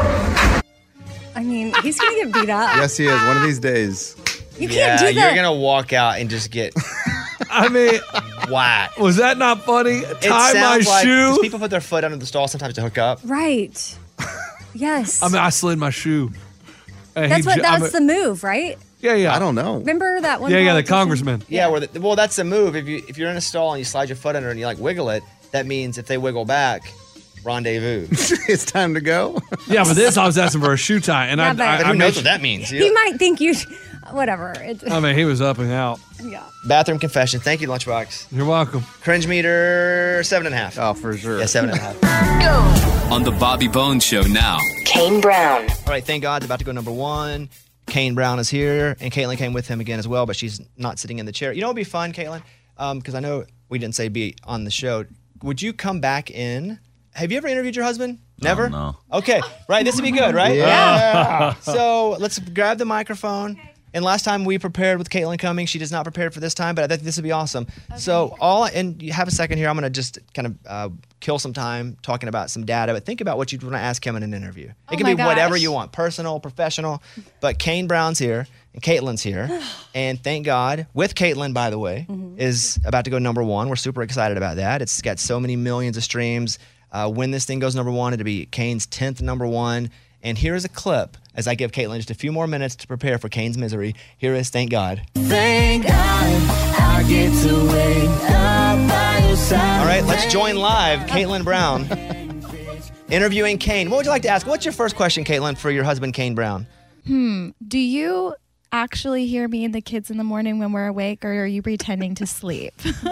I mean, he's gonna get beat up. Yes, he is. One of these days. You can't Yeah, do that. you're gonna walk out and just get I mean, whacked. was that not funny? It Tie my sounds like 'cause shoe. people put their foot under the stall sometimes to hook up. Right. Yes. I mean, I slid my shoe. And that's he what. ju- I That's mean- the move, right? Yeah, yeah. I don't know. Remember that one? Yeah, yeah, the politician? congressman. Yeah, where the, well, that's the move. If you if you're in a stall and you slide your foot under and you like wiggle it, that means if they wiggle back, rendezvous. It's time to go. Yeah, but this I was asking for a shoe tie, and Yeah, I, but- I, But I, who knows mentioned- what that means? He might think you. Whatever. It, I mean, he was up and out. yeah. Bathroom confession. Thank you, Lunchbox. You're welcome. Cringe meter seven and a half. Oh, for sure. Yeah, seven and a half. On the Bobby Bones Show now. Kane Brown. All right, thank God, it's about to go number one. Kane Brown is here, and Caitlin came with him again as well, but she's not sitting in the chair. You know what would be fun, Caitlin? Because I know we didn't say be on the show. Would you come back in? Have you ever interviewed your husband? Never? Oh, no. Okay, right. This would be good, right? Yeah. So let's grab the microphone. And last time we prepared with Caitlin coming, she does not prepare for this time, but I think this would be awesome. So all, and you have a second here. I'm going to just kind of uh, kill some time talking about some data, but think about what you'd want to ask him in an interview. It Oh can my be whatever gosh. you want, personal, professional. But Kane Brown's here and Caitlin's here, and thank God, with Caitlin, by the way, Mm-hmm. is about to go number one. We're super excited about that. It's got so many millions of streams. Uh, when this thing goes number one, it'll be Kane's tenth number one. And here is a clip as I give Caitlin just a few more minutes to prepare for Kane's misery. Here is Thank God. Thank God I get to wake up by your side. All right, let's join live Caitlin Brown interviewing Kane. What would you like to ask? What's your first question, Caitlin, for your husband, Kane Brown? Hmm. Do you actually hear me and the kids in the morning when we're awake, or are you pretending to sleep?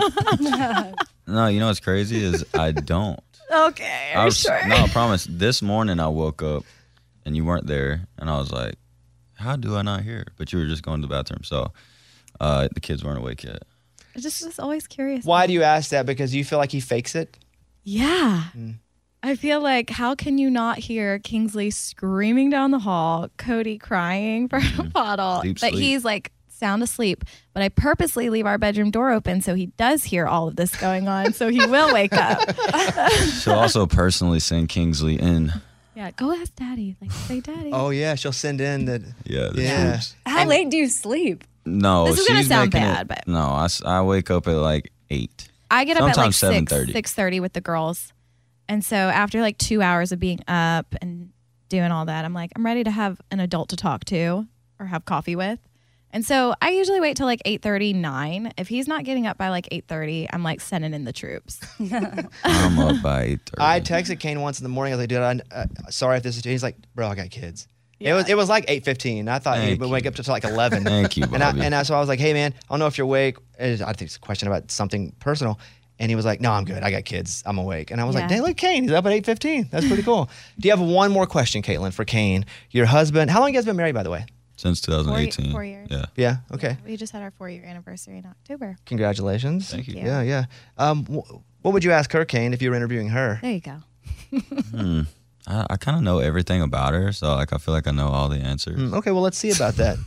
No, you know what's crazy is I don't. Okay, I are you was, sure? No, I promise. This morning I woke up and you weren't there, and I was like, "How do I not hear?" But you were just going to the bathroom, so uh, the kids weren't awake yet. I'm just, just always curious. Why do you ask that? Because you feel like he fakes it? Yeah. I feel like, how can you not hear Kingsley screaming down the hall, Cody crying for a bottle, Deep that sleep. he's like sound asleep, but I purposely leave our bedroom door open so he does hear all of this going on, so he will wake up. She'll also personally send Kingsley in. Yeah, go ask daddy. Like, say daddy. Oh, yeah, she'll send in the. Yeah, the Yeah. troops. How late do you sleep? No, This is gonna she's sound making bad, it- but- no, I, s- I wake up at like eight. I get up at like Sometimes six, seven thirty. six thirty with the girls. And so after like two hours of being up and doing all that, I'm like, I'm ready to have an adult to talk to or have coffee with. And so I usually wait till like eight thirty, nine. If he's not getting up by like eight thirty, I'm like sending in the troops. I'm up by eight thirty. I texted Kane once in the morning. I was like, dude, I'm uh, sorry if this is. He's like, bro, I got kids. It was it was like eight fifteen. I thought he Thank would you. wake up to like eleven. Thank you, And I, Bobby. and I, so I was like, hey man, I don't know if you're awake. And I think it's a question about something personal. And he was like, no, I'm good. I got kids. I'm awake. And I was like, Yeah. dang, look, Kane, he's up at eight fifteen. That's pretty cool. Do you have one more question, Caitlin, for Kane? Your husband, how long have you guys been married, by the way? Since twenty eighteen. Four, four years. Yeah. Yeah, okay. We just had our four year anniversary in October. Congratulations. Thank you. Yeah, yeah. Um, wh- what would you ask her, Kane, if you were interviewing her? There you go. Hmm. I, I kind of know everything about her, so like I feel like I know all the answers. Hmm, okay, well, let's see about that.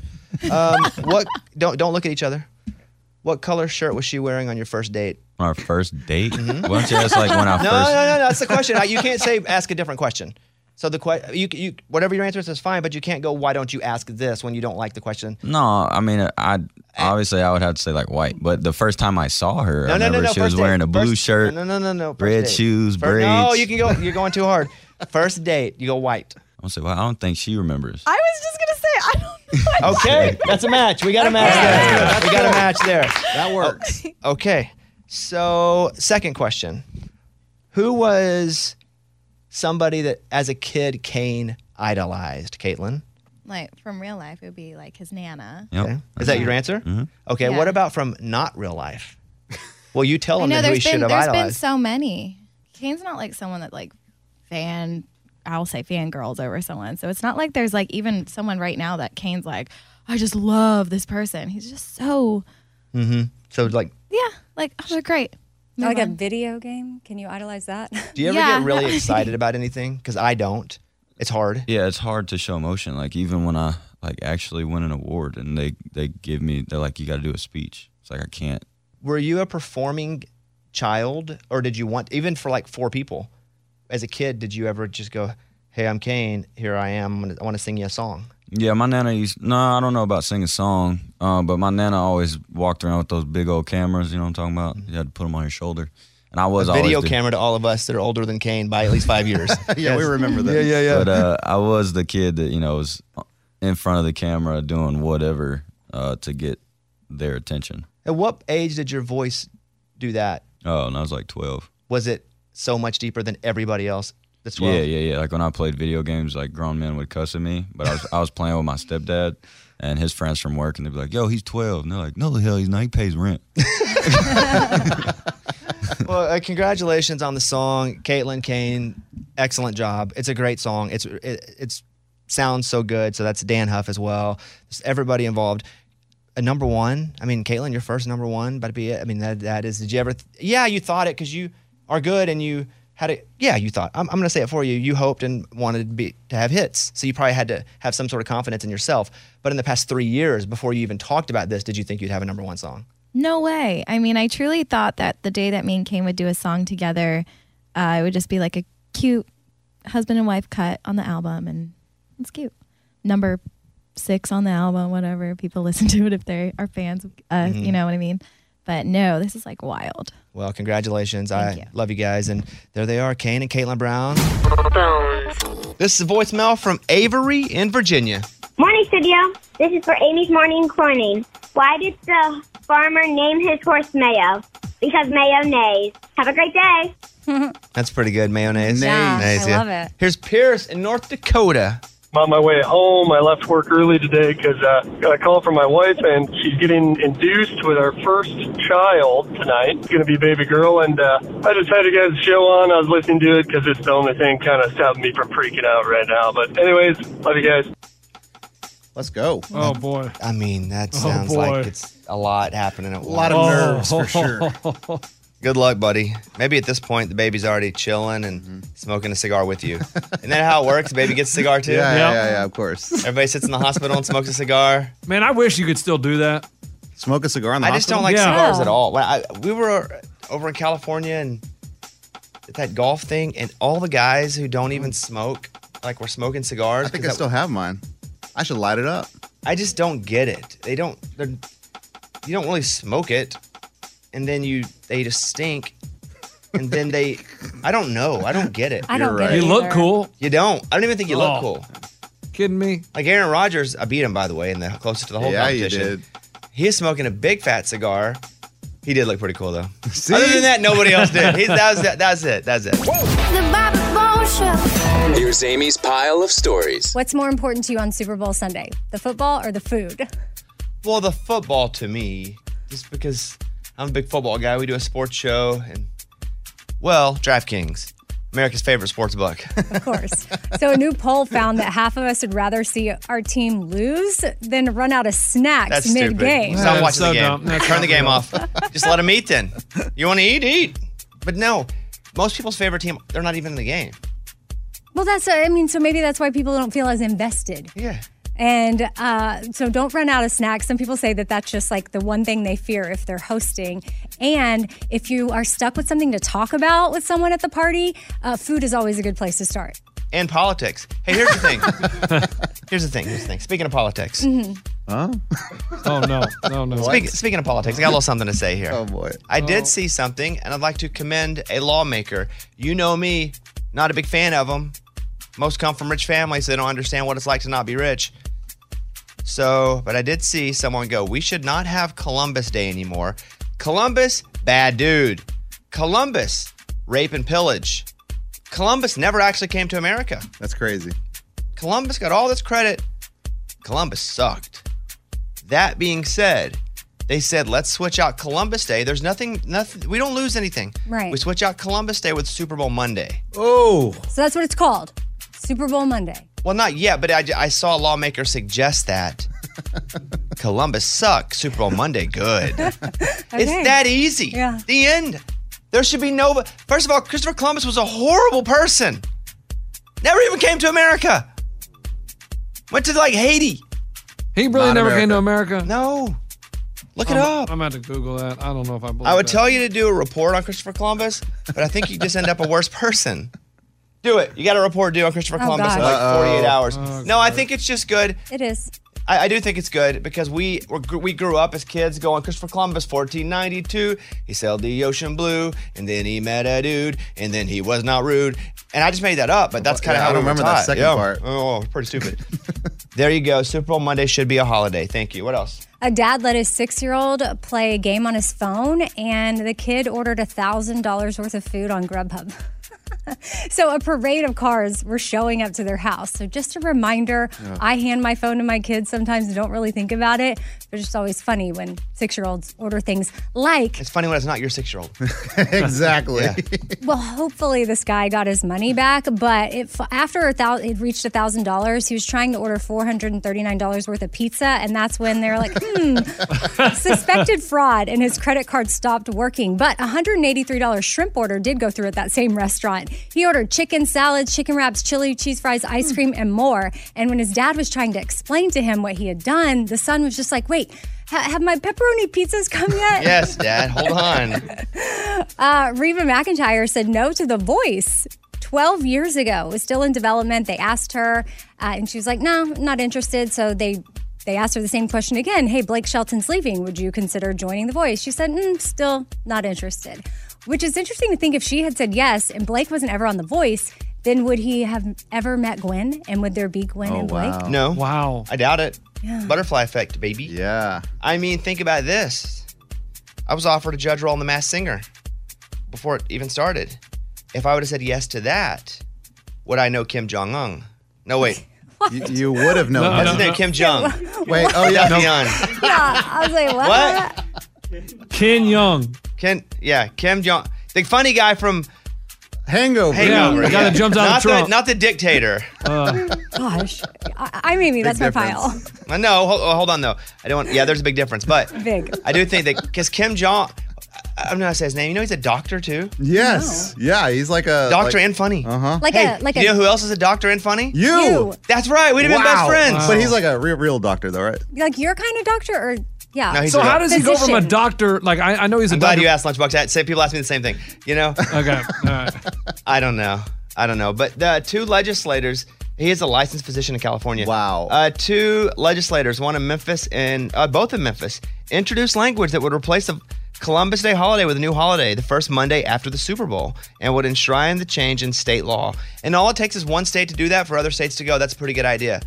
um, what? Don't don't look at each other. What color shirt was she wearing on your first date? On our first date? Why don't you ask like when I No, first? no, no, no. That's the question. I- You can't say ask a different question. So the que- you you whatever your answer is is fine, but you can't go. Why don't you ask this when you don't like the question? No, I mean, I obviously I would have to say like white, but the first time I saw her, No, I no, no, remember no. she was first wearing date. a blue First- shirt, No, no, no, no. First red date. shoes, Fir- braids. No, you can go. You're going too hard. First date, you go white. I'm gonna say, well, I don't think she remembers. I was just going to say I don't know. Okay, that's a match. We got a match there. We got a match there. That works. Okay, so second question. Who was somebody that, as a kid, Kane idolized? Caitlin? Like from real life, it would be like his Nana. Yep. Okay. Is that your answer? Mm-hmm. Okay, Yeah. what about from not real life? Well, you tell I him know then who he there's should been have there's been idolized. so many. Kane's not like someone that like fan. I'll say fangirls over someone. So it's not like there's like even someone right now that Kane's like, I just love this person. He's just so Mm-hmm. So, like, yeah, like oh they're great. Move Like a on. video game? Can you idolize that? do you ever Yeah. get really excited about anything? Because I don't. It's hard. Yeah, it's hard to show emotion. Like even when I like actually win an award and they they give me, they're like, you got to do a speech. It's like I can't. Were you a performing child, or did you want, even for like four people, as a kid, did you ever just go, hey, I'm Kane, here I am, I'm gonna, I want to sing you a song? Yeah, my nana used. No, I don't know about singing a song, uh, but my nana always walked around with those big old cameras. You know what I'm talking about? You had to put them on your shoulder, and I was a always video the, camera to all of us that are older than Kane by at least five years. Yeah, we remember that. Yeah, yeah, yeah. But uh, I was the kid that you know was in front of the camera doing whatever uh, to get their attention. At what age did your voice do that? Oh, and I was like twelve. Was it so much deeper than everybody else that's twelve? Yeah, yeah, yeah. Like when I played video games, like grown men would cuss at me, but I was I was playing with my stepdad and his friends from work, and they'd be like, "Yo, he's twelve," and they're like, "No, the hell, he's not. He pays rent." Well, uh, congratulations on the song, Caitlin Kane. Excellent job. It's a great song. It's it it's sounds so good. So that's Dan Huff as well. Just everybody involved. A number one. I mean, Caitlin, your first number one, but be it. I mean, that that is. Did you ever? Th- yeah, you thought it because you are good and you had it. Yeah, you thought. I'm, I'm going to say it for you. You hoped and wanted to be to have hits, so you probably had to have some sort of confidence in yourself. But in the past three years, before you even talked about this, did you think you'd have a number one song? No way. I mean, I truly thought that the day that me and Kane would do a song together, uh, it would just be like a cute husband and wife cut on the album, and it's cute. Number six on the album, whatever. People listen to it if they are fans of us, Mhm. you know what I mean? But no, this is like wild. Well, congratulations. Thank I you. love you guys. And there they are, Kane and Caitlin Brown. This is a voicemail from Avery in Virginia. Morning, studio. This is for Amy's morning corning. Why did the farmer name his horse Mayo? Because Mayo neighs. Have a great day. That's pretty good, mayonnaise. Yeah, Nice, I yeah. love it. Here's Pierce in North Dakota. I'm on my way home. I left work early today because uh, got a call from my wife, and she's getting induced with our first child tonight. It's going to be a baby girl, and uh, I just had you guys' show on. I was listening to it because it's the only thing kind of stopping me from freaking out right now. But anyways, love you guys. Let's go. Oh, boy. I mean, that Oh, sounds boy. like it's a lot happening at once. A lot of nerves for sure. Good luck, buddy. Maybe at this point, the baby's already chilling and smoking a cigar with you. Isn't that how it works? The baby gets a cigar too? Yeah, yeah, yeah, yeah, of course. Everybody sits in the hospital and smokes a cigar. Man, I wish you could still do that. Smoke a cigar in the I just hospital? don't like Yeah. cigars Oh. at all. When I, we were over in California and at that golf thing, and all the guys who don't even smoke, like, were smoking cigars. I think 'cause I that- still have mine. I should light it up. I just don't get it. They don't. They're, you don't really smoke it, and then you they just stink, and then they. I don't know. I don't get it. I don't You're get right. it You look either. cool. You don't. I don't even think you look Oh. cool. Kidding me? Like Aaron Rodgers, I beat him by the way in the closest to the whole Yeah, you competition. did. He is smoking a big fat cigar. He did look pretty cool though. See? Other than that, nobody else did. He's, that was that, that's it. That's it. The Bobby Bones Show. Here's Amy's pile of stories. What's more important to you on Super Bowl Sunday, the football or the food? Well, the football to me, just because I'm a big football guy. We do a sports show, and well, DraftKings, America's favorite sports book. Of course. So a new poll found that half of us would rather see our team lose than run out of snacks That's stupid. mid-game. Stop That's watching so the game. dumb. That's Turn so the game dumb. off. Just let them eat then. You want to eat? Eat. But no, most people's favorite team, they're not even in the game. Well, that's, I mean, so maybe that's why people don't feel as invested. Yeah. And uh, so don't run out of snacks. Some people say that that's just like the one thing they fear if they're hosting. And if you are stuck with something to talk about with someone at the party, uh, food is always a good place to start. And politics. Hey, here's the thing. here's the thing. Here's the thing. Speaking of politics. Mm-hmm. Huh? Oh, no. No, no. Speak, speaking of politics, I got a little something to say here. Oh, boy. I did Oh. see something, and I'd like to commend a lawmaker. You know me, not a big fan of them. Most come from rich families, so they don't understand what it's like to not be rich. So, but I did see someone go, we should not have Columbus Day anymore. Columbus, bad dude. Columbus, rape and pillage. Columbus never actually came to America. That's crazy. Columbus got all this credit. Columbus sucked. That being said, they said, let's switch out Columbus Day. There's nothing, nothing. We don't lose anything. Right. We switch out Columbus Day with Super Bowl Monday. Oh. So that's what it's called. Super Bowl Monday. Well, not yet, but I, I saw a lawmaker suggest that. Columbus sucks. Super Bowl Monday, good. It's that easy. Yeah. The end. There should be no... First of all, Christopher Columbus was a horrible person. Never even came to America. Went to, like, Haiti. He really Not never America. came to America? No. Look it I'm, up. I'm about to Google that. I don't know if I believe I would that. tell you to do a report on Christopher Columbus, but I think you just end up a worse person. Do it. You got a report due on Christopher Oh, Columbus in gosh. like forty-eight Uh-oh. hours. Oh, no, I think it's just good. It is. I, I do think it's good because we we're, we grew up as kids going Christopher Columbus, fourteen ninety-two. He sailed the ocean blue, and then he met a dude, and then he was not rude. And I just made that up, but that's kind of Yeah, how I don't we were remember that taught. second Yeah. part. Oh, pretty stupid. There you go. Super Bowl Monday should be a holiday. Thank you. What else? A dad let his six-year-old play a game on his phone, and the kid ordered one thousand dollars worth of food on Grubhub. So a parade of cars were showing up to their house. So just a reminder, Yeah. I hand my phone to my kids sometimes and don't really think about it. But it's just always funny when six-year-olds order things like, It's funny when it's not your six-year-old. Exactly. Yeah. well, hopefully this guy got his money back. But it, after a thou- it reached one thousand dollars, he was trying to order four hundred thirty-nine dollars worth of pizza. And that's when they're like, hmm, suspected fraud. And his credit card stopped working. But a one hundred eighty-three dollars shrimp order did go through at that same restaurant. He ordered chicken salad, chicken wraps, chili, cheese fries, ice cream, and more. And when his dad was trying to explain to him what he had done, the son was just like, wait, ha- have my pepperoni pizzas come yet? Yes, Dad. Hold on. Uh, Reba McEntire said no to The Voice twelve years ago. It was still in development. They asked her, uh, and she was like, no, not interested. So they they asked her the same question again. Hey, Blake Shelton's leaving. Would you consider joining The Voice? She said, mm, still not interested. Which is interesting to think if she had said yes and Blake wasn't ever on The Voice, then would he have ever met Gwen? And would there be Gwen and Blake? No. Wow. I doubt it. Yeah. Butterfly effect, baby. Yeah. I mean, think about this. I was offered a judge role in The Masked Singer before it even started. If I would have said yes to that, would I know Kim Jong-un? No, wait. You, you would have known. No, What's that. his name? Kim Jong. Wait, oh yeah. Daffy No. Young. Yeah, I was like, what? What? Ken Young. Ken, yeah, Kim Jong. The funny guy from Hangover. Hangover. Yeah, the guy that jumps out of not the trunk. The, not the dictator. Gosh. I, I maybe that's my pile. Uh, no, hold, hold on though. I don't. Want, yeah, there's a big difference, but Big. I do think that because Kim Jong, I'm not gonna say his name. You know, he's a doctor too. Yes. Yeah, he's like a Doctor like, and funny. Uh huh. Like Hey, a like you a know who else is a doctor and funny? You. You. That's right. We'd have been best Wow. friends. But he's like a real, real doctor, though, right? like your kind of doctor or yeah. No, he's So a how doc- does he go from a Physician. doctor? Like I, I know he's a I'm glad doctor. you asked Lunchbox. That same people ask me the same thing. You know. Okay. All right. I don't know. I don't know. But the two legislators, he is a licensed physician in California. Wow. Uh, two legislators, one in Memphis and uh, both in Memphis, introduced language that would replace the Columbus Day holiday with a new holiday the first Monday after the Super Bowl and would enshrine the change in state law. And all it takes is one state to do that for other states to go. That's a pretty good idea.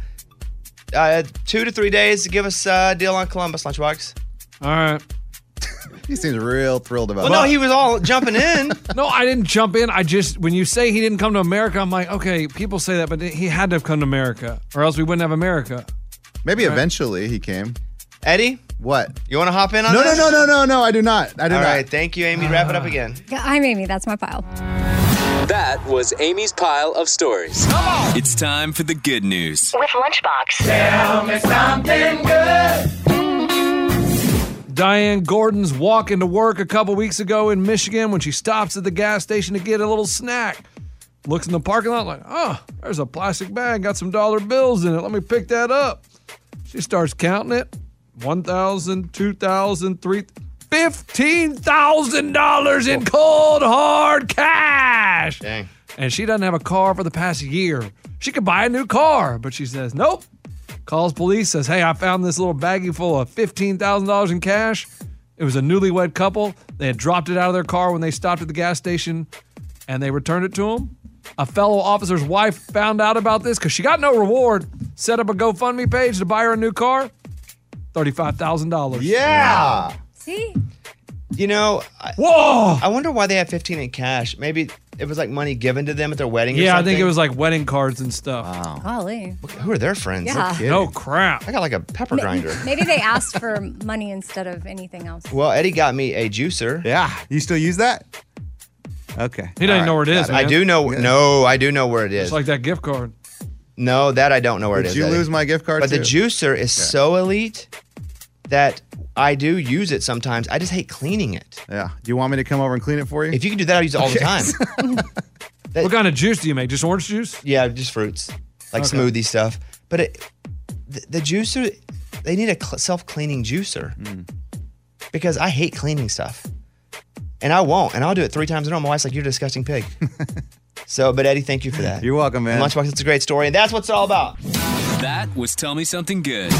Uh, two to three days to give us a deal on Columbus, Lunchbox. All right. He seems real thrilled about Well, it. no, he was all jumping in. No, I didn't jump in. I just, when you say he didn't come to America, I'm like, okay, people say that, but he had to have come to America or else we wouldn't have America. Maybe Right. eventually he came. Eddie, What? you want to hop in on No, no, this? no, no, no, no. I do not. I do All not. right, thank you, Amy. Wrap it up again. Yeah, I'm Amy. That's my pile. That was Amy's pile of stories. It's time for the good news. With Lunchbox. Tell me something good. Diane Gordon's walking to work a couple weeks ago in Michigan when she stops at the gas station to get a little snack. Looks in the parking lot like, oh, there's a plastic bag, got some dollar bills in it. Let me pick that up. She starts counting it. one thousand, two thousand, three thousand, fifteen thousand dollars in cold, hard cash. Dang. And she doesn't have a car for the past year. She could buy a new car, but she says, nope. Calls police, says, hey, I found this little baggie full of fifteen thousand dollars in cash. It was a newlywed couple. They had dropped it out of their car when they stopped at the gas station, and they returned it to him. A fellow officer's wife found out about this because she got no reward. set up a GoFundMe page to buy her a new car. thirty-five thousand dollars. Yeah. See? You know, I, Whoa! I wonder why they have fifteen in cash. Maybe it was like money given to them at their wedding. or Yeah, I something. think it was like wedding cards and stuff. Wow. Golly. Who are their friends? Yeah. No crap. I got like a pepper Ma- grinder. Maybe they asked for money instead of anything else. Well, Eddie got me a juicer. Yeah. You still use that? Okay. He doesn't All know where it is, I man. do know. No, I do know where it is. It's like that gift card. No, that I don't know where it Did is. you Eddie. lose my gift card But the too? juicer is so elite that I do use it sometimes. I just hate cleaning it. Yeah. Do you want me to come over and clean it for you? If you can do that, I'll use it all the time. What kind of juice do you make? Just orange juice? Yeah, just fruits, like Okay. smoothie stuff. But it, the, the juicer, they need a cl- self-cleaning juicer Mm. because I hate cleaning stuff, and I won't, and I'll do it three times in a row. My wife's like, "You're a disgusting pig." So, but Eddie, thank you for that. You're welcome, man. Lunchbox, it's a great story, and that's what it's all about. That was Tell Me Something Good.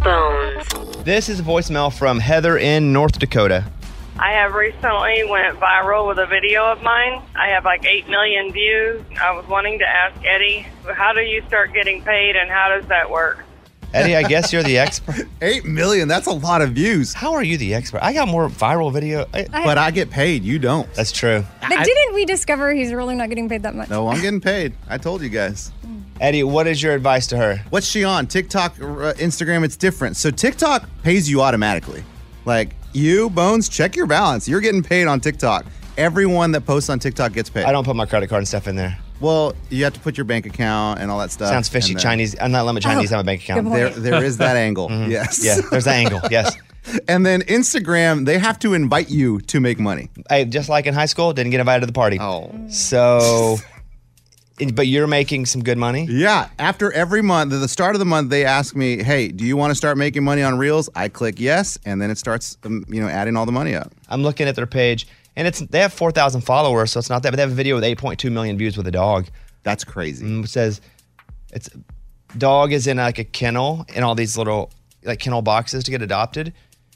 This is a voicemail from Heather in North Dakota. I have recently went viral with a video of mine. I have like eight million views. I was wanting to ask Eddie, how do you start getting paid and how does that work? Eddie, I guess you're the expert. Eight million. That's a lot of views. How are you the expert? I got more viral video. I, But I get paid. You don't. that's true. But didn't we discover he's really not getting paid that much? No, I'm getting paid. I told you guys. Eddie, what is your advice to her? What's she on? TikTok, uh, Instagram, it's different. So TikTok pays you automatically. Like you, Bones, check your balance. You're getting paid on TikTok. Everyone that posts on TikTok gets paid. I don't put my credit card and stuff in there. Well, you have to put your bank account and all that stuff. Sounds fishy. and then- Chinese. I'm not limit Chinese. I have a bank account. good There, point. there is that angle. Mhm. Yes. Yeah, there's that angle. Yes. And then Instagram, they have to invite you to make money. Hey, just like in high school, didn't get invited to the party. Oh. So, but you're making some good money. Yeah. After every month, at the start of the month, they ask me, "Hey, do you want to start making money on Reels?" I click yes, and then it starts, um, you know, adding all the money up. I'm looking at their page, and it's they have four thousand followers, so it's not that. But they have a video with eight point two million views with a dog. That's crazy. Mm, It says it's dog is in like a kennel in all these little like kennel boxes to get adopted,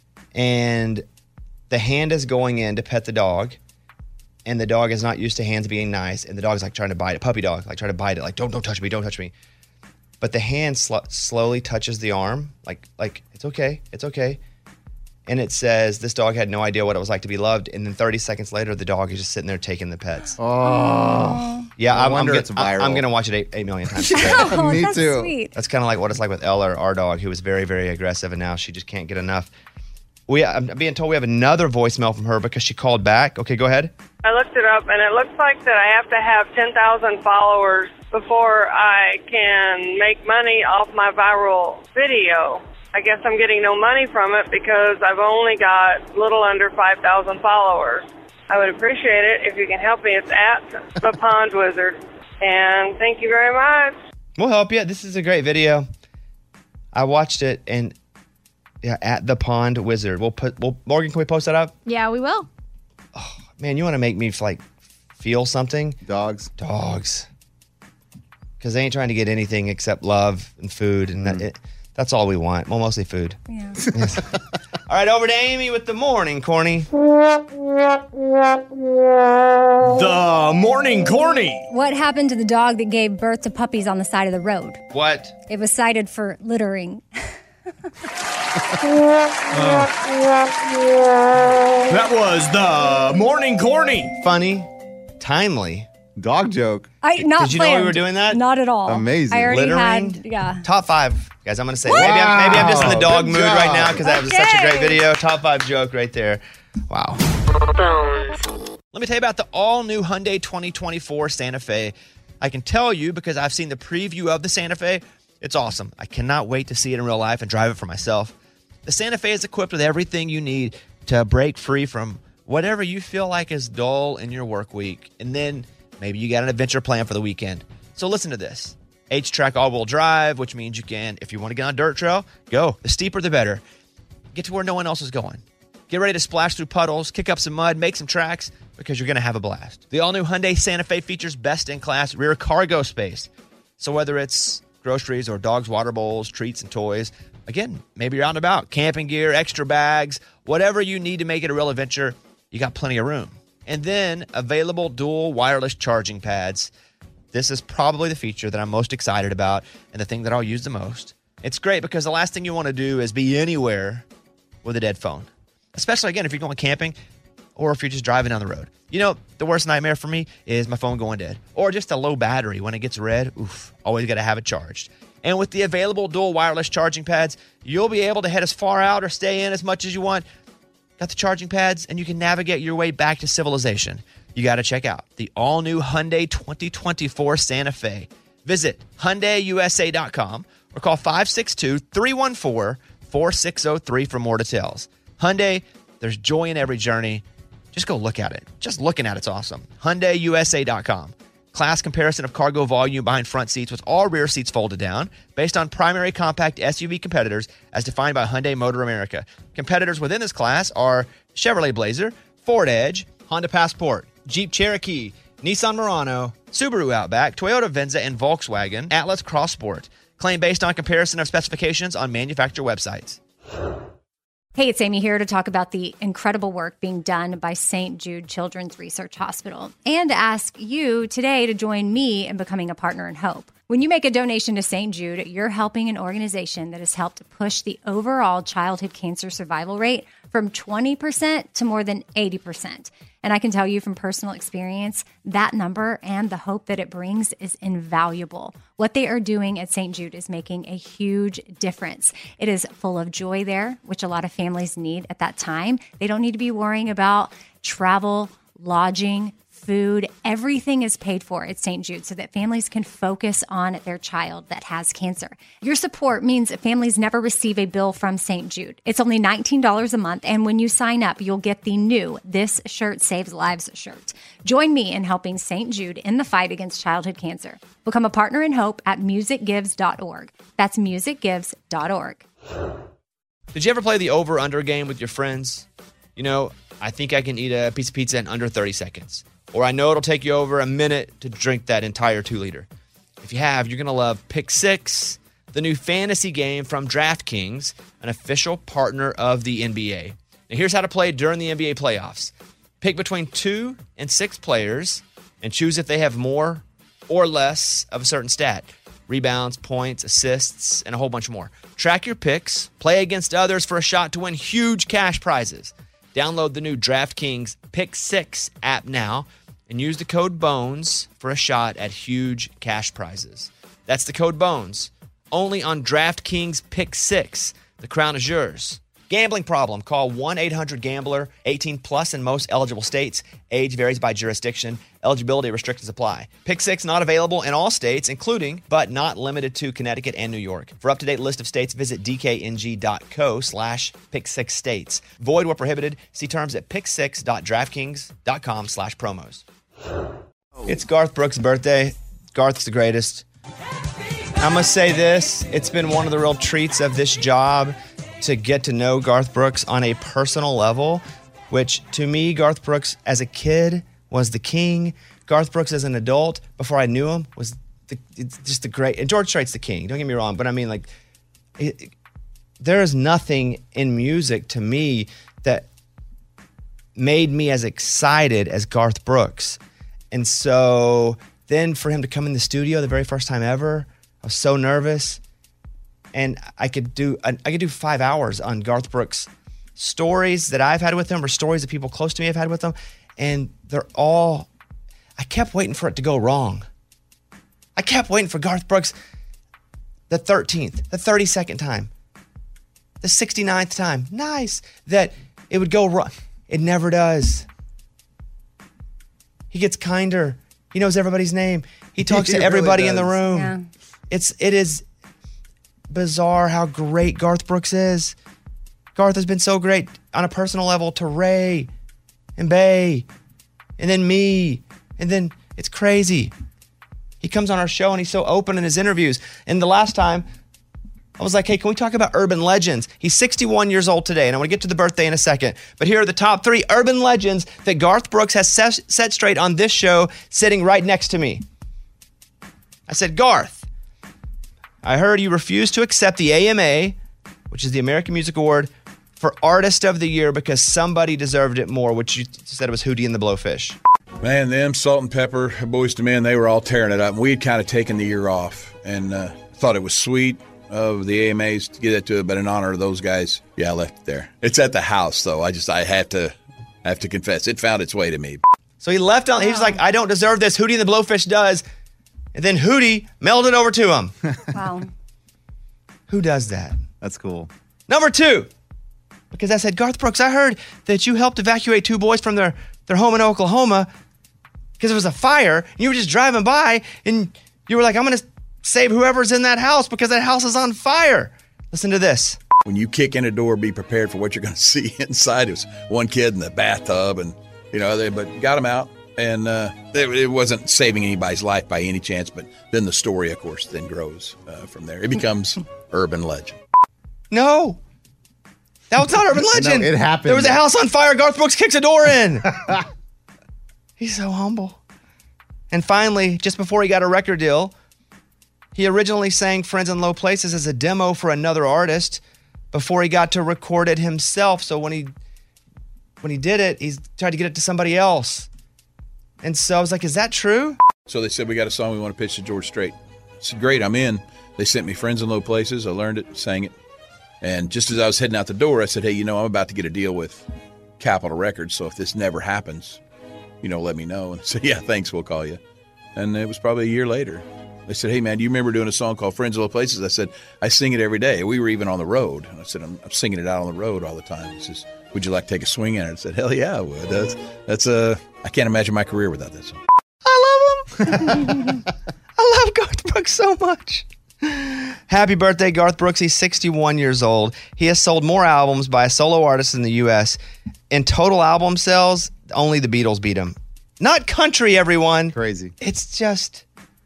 and the hand is going in to pet the dog, and the dog is not used to hands being nice, and the dog's like trying to bite it, puppy dog, like trying to bite it, like don't don't touch me, don't touch me. But the hand sl- slowly touches the arm, like like it's okay, it's okay. And it says this dog had no idea what it was like to be loved, and then thirty seconds later, the dog is just sitting there taking the pets. Oh. Yeah, No I'm, I'm, wonder gonna, it's viral. I'm gonna watch it eight, eight million times. Oh, Me that's too. sweet. That's kind of like what it's like with Ella, our dog, who was very, very aggressive, and now she just can't get enough. We, I'm being told we have another voicemail from her because she called back. Okay, go ahead. I looked it up and it looks like that I have to have ten thousand followers before I can make money off my viral video. I guess I'm getting no money from it because I've only got a little under five thousand followers. I would appreciate it if you can help me. It's at The Pond Wizard. And thank you very much. We'll help you. This is a great video. I watched it, and yeah, at the Pond Wizard. We'll put. We'll, Morgan, can we post that up? Yeah, we will. Man, you want to make me like feel something? Dogs. Dogs. Because they ain't trying to get anything except love and food, and that, it, that's all we want. Well, mostly food. Yeah. Yes. All right, over to Amy with the morning, Corny. The morning corny. What happened to the dog that gave birth to puppies on the side of the road? What? It was cited for littering. That was the morning corny. Funny, timely. Dog joke. I not Did you know we planned. were doing that? Not at all. Amazing. I already Littering? had. Yeah. Top five, guys. I'm gonna say maybe I'm, maybe I'm just in the dog Good mood job. right now because that was such a great Okay. video. Top five joke right there. Wow. Let me tell you about the all-new Hyundai twenty twenty-four Santa Fe. I can tell you because I've seen the preview of the Santa Fe. It's awesome. I cannot wait to see it in real life and drive it for myself. The Santa Fe is equipped with everything you need to break free from whatever you feel like is dull in your work week. And then maybe you got an adventure plan for the weekend. So listen to this. H-Track all-wheel drive, which means you can, if you want to get on a dirt trail, go. The steeper, the better. Get to where no one else is going. Get ready to splash through puddles, kick up some mud, make some tracks, because you're going to have a blast. The all-new Hyundai Santa Fe features best-in-class rear cargo space. So whether it's groceries or dogs' water bowls, treats, and toys, again, maybe you're out and about, camping gear, extra bags, whatever you need to make it a real adventure, you got plenty of room. And then available dual wireless charging pads. this is probably the feature that I'm most excited about and the thing that I'll use the most. It's great because the last thing you want to do is be anywhere with a dead phone, especially, again, if you're going camping or if you're just driving down the road. You know, the worst nightmare for me is my phone going dead or just a low battery. When it gets red, oof, always got to have it charged. And with the available dual wireless charging pads, you'll be able to head as far out or stay in as much as you want. Got the charging pads, and you can navigate your way back to civilization. You got to check out the all-new Hyundai twenty twenty-four Santa Fe. Visit Hyundai U S A dot com or call five six two, three one four, four six zero three for more details. Hyundai, there's joy in every journey. Just go look at it. Just looking at it's awesome. Hyundai U S A dot com. Class comparison of cargo volume behind front seats with all rear seats folded down based on primary compact S U V competitors as defined by Hyundai Motor America. Competitors within this class are Chevrolet Blazer, Ford Edge, Honda Passport, Jeep Cherokee, Nissan Murano, Subaru Outback, Toyota Venza, and Volkswagen Atlas Cross Sport. Claim based on comparison of specifications on manufacturer websites. Hey, it's Amy here to talk about the incredible work being done by Saint Jude Children's Research Hospital and to ask you today to join me in becoming a partner in hope. When you make a donation to Saint Jude, you're helping an organization that has helped push the overall childhood cancer survival rate from twenty percent to more than eighty percent. And I can tell you from personal experience, that number and the hope that it brings is invaluable. What they are doing at Saint Jude is making a huge difference. It is full of joy there, which a lot of families need at that time. They don't need to be worrying about travel, lodging, food. Everything is paid for at Saint Jude so that families can focus on their child that has cancer. Your support means families never receive a bill from Saint Jude. It's only nineteen dollars a month, and when you sign up, you'll get the new This Shirt Saves Lives shirt. Join me in helping Saint Jude in the fight against childhood cancer. Become a partner in hope at music gives dot org. That's music gives dot org. Did you ever play the over-under game with your friends? You know, I think I can eat a piece of pizza in under thirty seconds. Or I know it'll take you over a minute to drink that entire two-liter. If you have, you're going to love Pick Six, the new fantasy game from DraftKings, an official partner of the N B A. Now, here's how to play during the N B A playoffs. Pick between two and six players and choose if they have more or less of a certain stat. Rebounds, points, assists, and a whole bunch more. Track your picks, play against others for a shot to win huge cash prizes. Download the new DraftKings Pick Six app now and use the code BONES for a shot at huge cash prizes. That's the code BONES, only on DraftKings Pick Six. The crown is yours. Gambling problem? Call one eight hundred gambler, eighteen plus in most eligible states. Age varies by jurisdiction. Eligibility restrictions apply. Pick Six not available in all states, including, but not limited to, Connecticut and New York. For up-to-date list of states, visit dkng.co slash pick six states. Void where prohibited. See terms at pick six dot draftkings dot com slash promos. It's Garth Brooks' birthday. Garth's the greatest. I must say this. It's been one of the real treats of this job to get to know Garth Brooks on a personal level, which to me, Garth Brooks as a kid was the king. Garth Brooks as an adult, before I knew him, was the, just the great. And George Strait's the king, don't get me wrong, but I mean, like, it, there is nothing in music to me that made me as excited as Garth Brooks. And so then for him to come in the studio the very first time ever, I was so nervous. And I could do I could do five hours on Garth Brooks stories that I've had with him or stories that people close to me have had with him. And they're all, I kept waiting for it to go wrong. I kept waiting for Garth Brooks the thirteenth, the thirty-second time, the sixty-ninth time. Nice. That it would go wrong. It never does. He gets kinder. He knows everybody's name. He talks He to really everybody in the does. room. Yeah. It's it is bizarre how great Garth Brooks is. Garth has been so great on a personal level to Ray and Bay and then me. And then it's crazy. He comes on our show and he's so open in his interviews. And the last time I was like, hey, can we talk about urban legends? He's sixty-one years old today, and I want to get to the birthday in a second. But here are the top three urban legends that Garth Brooks has set, set straight on this show, sitting right next to me. I said, Garth, I heard you refused to accept the A M A, which is the American Music Award, for Artist of the Year because somebody deserved it more, which you said it was Hootie and the Blowfish. Man, them Salt and Pepper, Boys to Men, they were all tearing it up. We had kind of taken the year off and uh, thought it was sweet of the A M As to get it to it, but in honor of those guys, yeah, I left it there. It's at the house, though. I just, I have to, I have to confess, it found its way to me. So he left on, he was like, I don't deserve this. Hootie and the Blowfish does. And then Hootie mailed it over to him. Wow. Who does that? That's cool. Number two, because I said, Garth Brooks, I heard that you helped evacuate two boys from their, their home in Oklahoma because it was a fire. And you were just driving by and you were like, I'm going to save whoever's in that house because that house is on fire. Listen to this. When you kick in a door, be prepared for what you're going to see inside. It was one kid in the bathtub and, you know, they, but got him out. And uh, it, it wasn't saving anybody's life by any chance, but then the story, of course, then grows uh, from there. It becomes urban legend. No. That was not urban legend. No, it happened. There was a house on fire. Garth Brooks kicks a door in. He's so humble. And finally, just before he got a record deal, he originally sang Friends in Low Places as a demo for another artist before he got to record it himself. So when he when he did it, he tried to get it to somebody else. And so I was like, is that true? So they said, we got a song we want to pitch to George Strait. I said, great, I'm in. They sent me Friends in Low Places. I learned it, sang it. And just as I was heading out the door, I said, hey, you know, I'm about to get a deal with Capitol Records. So if this never happens, you know, let me know. And I said, yeah, thanks, we'll call you. And it was probably a year later. They said, hey, man, do you remember doing a song called Friends in Low Places? I said, I sing it every day. We were even on the road. And I said, I'm, I'm singing it out on the road all the time. He says, would you like to take a swing at it? I said, hell yeah, I would. That's, that's a, I can't imagine my career without that song. I love him. I love Garth Brooks so much. Happy birthday, Garth Brooks. He's sixty-one years old. He has sold more albums by a solo artist in the U S. In total album sales, only the Beatles beat him. Not country, everyone. Crazy. It's just,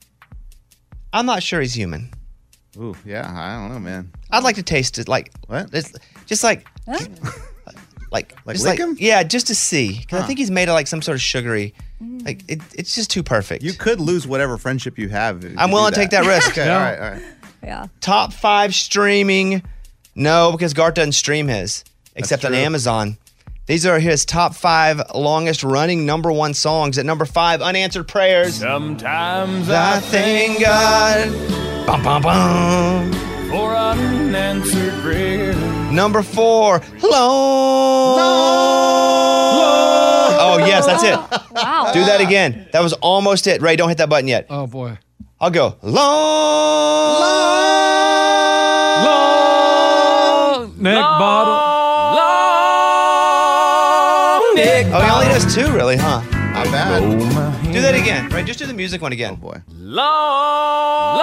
I'm not sure he's human. Ooh, yeah, I don't know, man. I'd like to taste it. Like, what? It's just like, Huh? like, Like just lick like, him? yeah, just to see. 'Cause I Huh. think he's made of like some sort of sugary, like it, it's just too perfect. You could lose whatever friendship you have. if you I'm do willing to take that risk. Okay, all right, all right. Yeah. Top five streaming. No, because Garth doesn't stream his, except on true. Amazon. These are his top five longest running number one songs. At number five, Unanswered Prayers. Sometimes I thank God. Bum, bum, bum. for unanswered prayer. Number four, Long. Oh, yes, that's it. Wow. Do that again. That was almost it. Ray, don't hit that button yet. Oh, boy. I'll go. Long. Long neck bottle. Long neck Oh, he only does two, really, huh? Not bad. Do that again. Right, just do the music one again. Oh, boy. Long,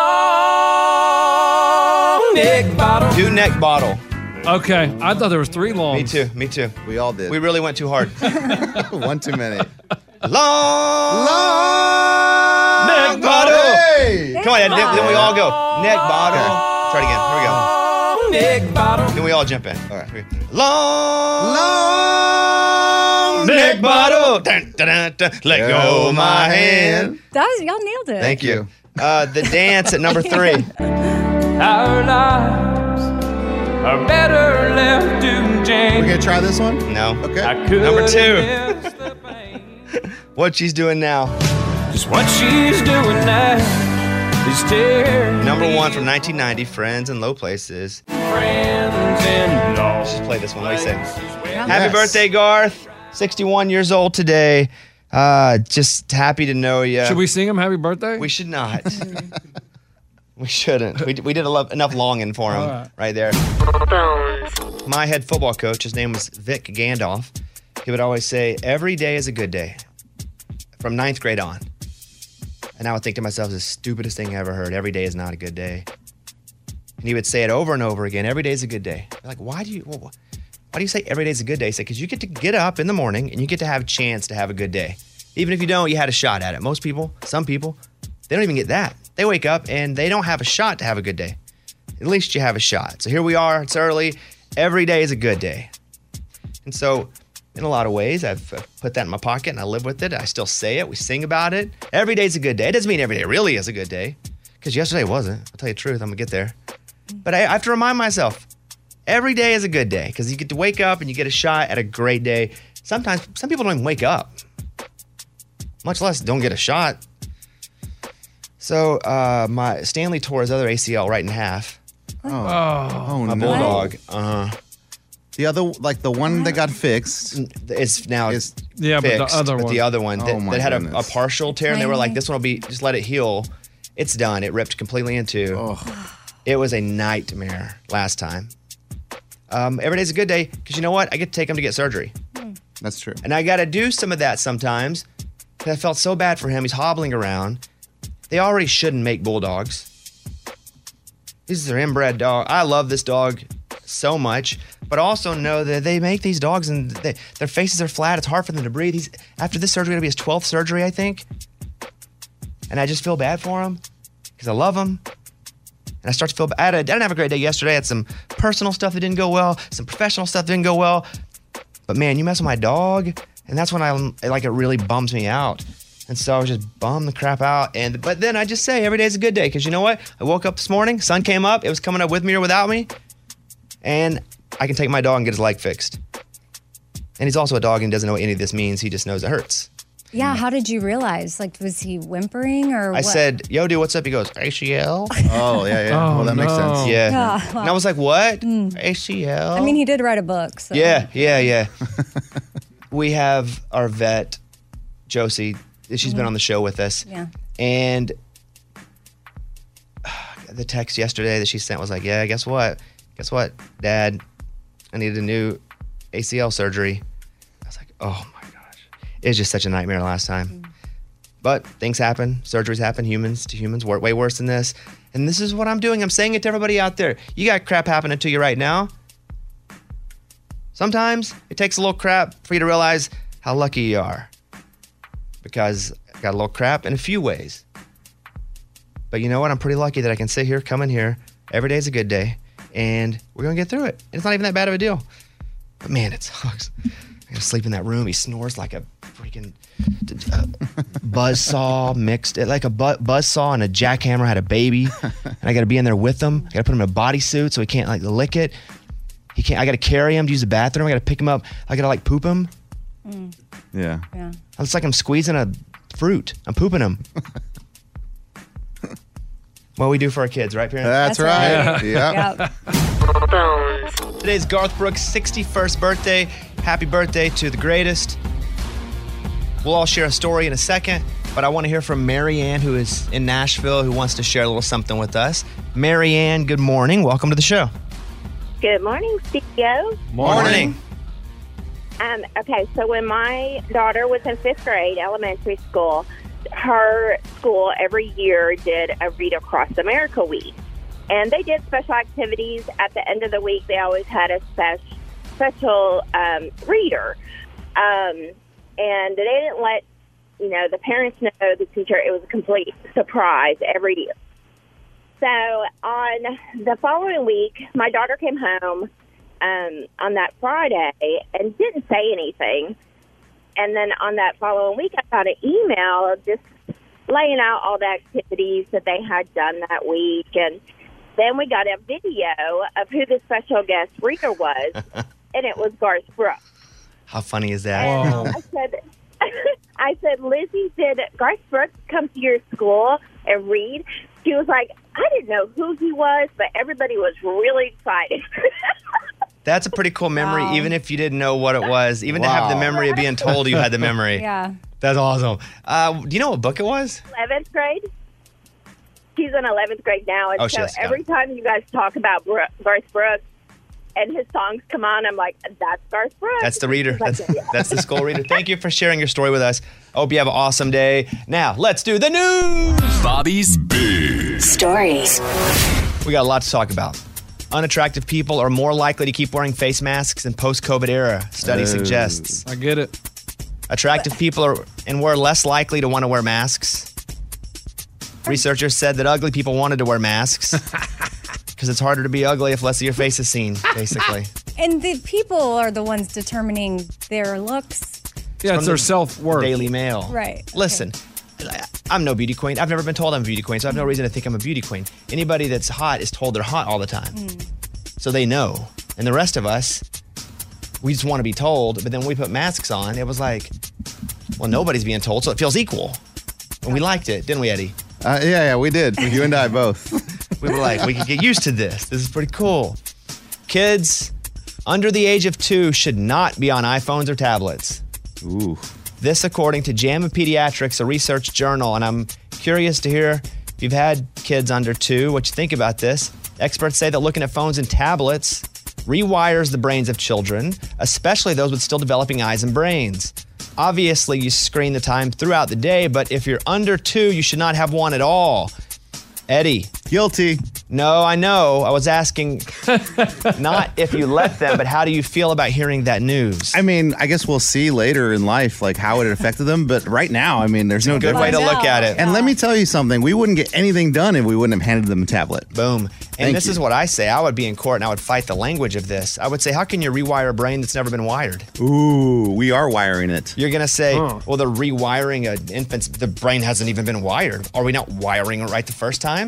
long neck bottle. Do neck bottle. Okay, I thought there was three longs. Me too, me too. We all did. We really went too hard. One too many. Long. Long Neck bottle. Hey! Come on, then, then we all go. Neck bottle. Try it again. Here we go. Long neck bottle. Then we all jump in. All right. Long. Long Neck bottle. Dun, dun, dun, dun. Let go of my hand. That was, y'all nailed it. Thank you. Uh, the dance at number three. Our lives are better left to We're change. going to try this one? No. Okay. I could Number two. miss the pain. What she's doing now. Just what she's doing now is tearing Number me one from nineteen ninety, Friends in Low Places. friends and all. Let's just play this one. What do you say? Happy Yes. birthday, Garth. sixty-one years old today. Uh, just happy to know you. Should we sing him happy birthday? We should not. We shouldn't. We, we did a lo- enough longing for him All right. right there. My head football coach, his name was Vic Gandalf. He would always say, every day is a good day from ninth grade on. And I would think to myself, the stupidest thing I ever heard. Every day is not a good day. And he would say it over and over again. Every day is a good day. I'm like, why do you, why do you say every day is a good day? He said, because you get to get up in the morning and you get to have a chance to have a good day. Even if you don't, you had a shot at it. Most people, some people, they don't even get that. They wake up and they don't have a shot to have a good day. At least you have a shot. So here we are. It's early. Every day is a good day. And so in a lot of ways, I've uh, put that in my pocket and I live with it. I still say it. We sing about it. Every day's a good day. It doesn't mean every day really is a good day because yesterday wasn't. I'll tell you the truth. I'm going to get there. But I, I have to remind myself, every day is a good day because you get to wake up and you get a shot at a great day. Sometimes, some people don't even wake up. much less don't get a shot. So uh, my Stanley tore his other A C L right in half. Oh, oh, a no. bulldog. Uh huh. The other, like the one that got fixed, it's now is Yeah, but the fixed, other but one. the other one that, Oh, my that had a, a goodness. partial tear, and they were like, "This one will be just let it heal." It's done. It ripped completely in two. It was a nightmare last time. Um, every day's a good day because you know what? I get to take him to get surgery. That's true. And I got to do some of that sometimes because I felt so bad for him. He's hobbling around. They already shouldn't make bulldogs. These are inbred dog. I love this dog so much, but also know that they make these dogs and they, their faces are flat. It's hard for them to breathe. He's after this surgery, it'll be his twelfth surgery, I think. And I just feel bad for him because I love him. And I start to feel bad. I, had a, I didn't have a great day yesterday. I had some personal stuff that didn't go well, some professional stuff that didn't go well. But man, you mess with my dog, and that's when I like it really bums me out. And so I was just bummed the crap out. And but then I just say every day's a good day because you know what? I woke up this morning, sun came up, it was coming up with me or without me, and I can take my dog and get his leg fixed. And he's also a dog and doesn't know what any of this means. He just knows it hurts. Yeah, how did you realize? Like, was he whimpering or I what? said, "Yo, dude, what's up?" He goes, "A C L." Oh yeah, yeah. Oh, well, that makes no. sense. Yeah. Yeah, well. And I was like, "What? A C L?" I mean, he did write a book. So. Yeah, yeah, yeah. We have our vet, Josie. She's been on the show with us. Yeah. And the text yesterday that she sent was like, yeah, guess what? Guess what, Dad? I needed a new A C L surgery. I was like, oh my gosh. It was just such a nightmare last time. Mm. But things happen. Surgeries happen. Humans to humans work way worse than this. And this is what I'm doing. I'm saying it to everybody out there. You got crap happening to you right now. Sometimes it takes a little crap for you to realize how lucky you are. Because I got a little crap in a few ways. But you know what? I'm pretty lucky that I can sit here, come in here. Every day's a good day. And we're going to get through it. And it's not even that bad of a deal. But man, it sucks. I got to sleep in that room. He snores like a freaking uh, buzzsaw mixed. Like a bu- buzzsaw and a jackhammer had a baby. And I got to be in there with him. I got to put him in a bodysuit so he can't like lick it. He can't. I got to carry him to use the bathroom. I got to pick him up. I got to like poop him. Mm. Yeah. Yeah. It's like I'm squeezing a fruit. I'm pooping him. What we do for our kids, right, parents? That's, That's right. Yeah. Yep. Today's Garth Brooks' sixty-first birthday. Happy birthday to the greatest. We'll all share a story in a second, but I want to hear from Mary Ann, who is in Nashville, who wants to share a little something with us. Mary Ann, good morning. Welcome to the show. Good morning, C E O. Morning. Um, okay, so when my daughter was in fifth grade, elementary school, her school every year did a Read Across America week. And they did special activities. At the end of the week, they always had a special, special um, reader. Um, and they didn't let, you know, the parents know, the teacher. It was a complete surprise every year. So on the following week, my daughter came home um, on that Friday and didn't say anything. And then on that following week, I got an email just laying out all the activities that they had done that week. And then we got a video of who the special guest reader was, and it was Garth Brooks. How funny is that? And I said, I said, Lizzie, did Garth Brooks come to your school and read? She was like, I didn't know who he was, but everybody was really excited. That's a pretty cool memory, Wow. even if you didn't know what it was. Even to have the Wow. memory of being told you had the memory. Yeah. That's awesome. Uh, do you know what book it was? eleventh grade. She's in eleventh grade now, and Oh, she so has, got every it. time you guys talk about Bro- Garth Brooks and his songs come on, I'm like, that's Garth Brooks. That's the reader. She's like, That's, "Yeah." that's the school reader. Thank you for sharing your story with us. I hope you have an awesome day. Now, let's do the news. Bobby's Big Stories. We got a lot to talk about. Unattractive people are more likely to keep wearing face masks in post-COVID era, study Oh. suggests. I get it. Attractive people are and were less likely to want to wear masks. Researchers said that ugly people wanted to wear masks because it's harder to be ugly if less of your face is seen, basically. And the people are the ones determining their looks. Yeah, it's from their the self-worth. Daily Mail. Right. Listen, I'm no beauty queen. I've never been told I'm a beauty queen, so I have no reason to think I'm a beauty queen. Anybody that's hot is told they're hot all the time. So they know. And the rest of us, we just want to be told, but then when we put masks on, it was like, Well, nobody's being told, so it feels equal. And we liked it, didn't we, Eddie? Uh, yeah, yeah, we did. You and I both. We were like, we could get used to this. This is pretty cool. Kids under the age of two should not be on iPhones or tablets. Ooh. This, according to JAMA Pediatrics, a research journal, and I'm curious to hear if you've had kids under two, what you think about this. Experts say that looking at phones and tablets rewires the brains of children, especially those with still developing eyes and brains. Obviously, you screen the time throughout the day, but if you're under two, you should not have one at all. Eddie. Guilty. No, I know. I was asking not if you let them, but how do you feel about hearing that news? I mean, I guess we'll see later in life, like how it affected them. But right now, I mean, there's no Good way to look at it. And let me tell you something: we wouldn't get anything done if we wouldn't have handed them a tablet. Boom. And Thank this you. is what I say. I would be in court and I would fight the language of this. I would say, how can you rewire a brain that's never been wired? Ooh, we are wiring it. You're going to say, Huh. well, they're rewiring an infant's, the brain hasn't even been wired. Are we not wiring it right the first time?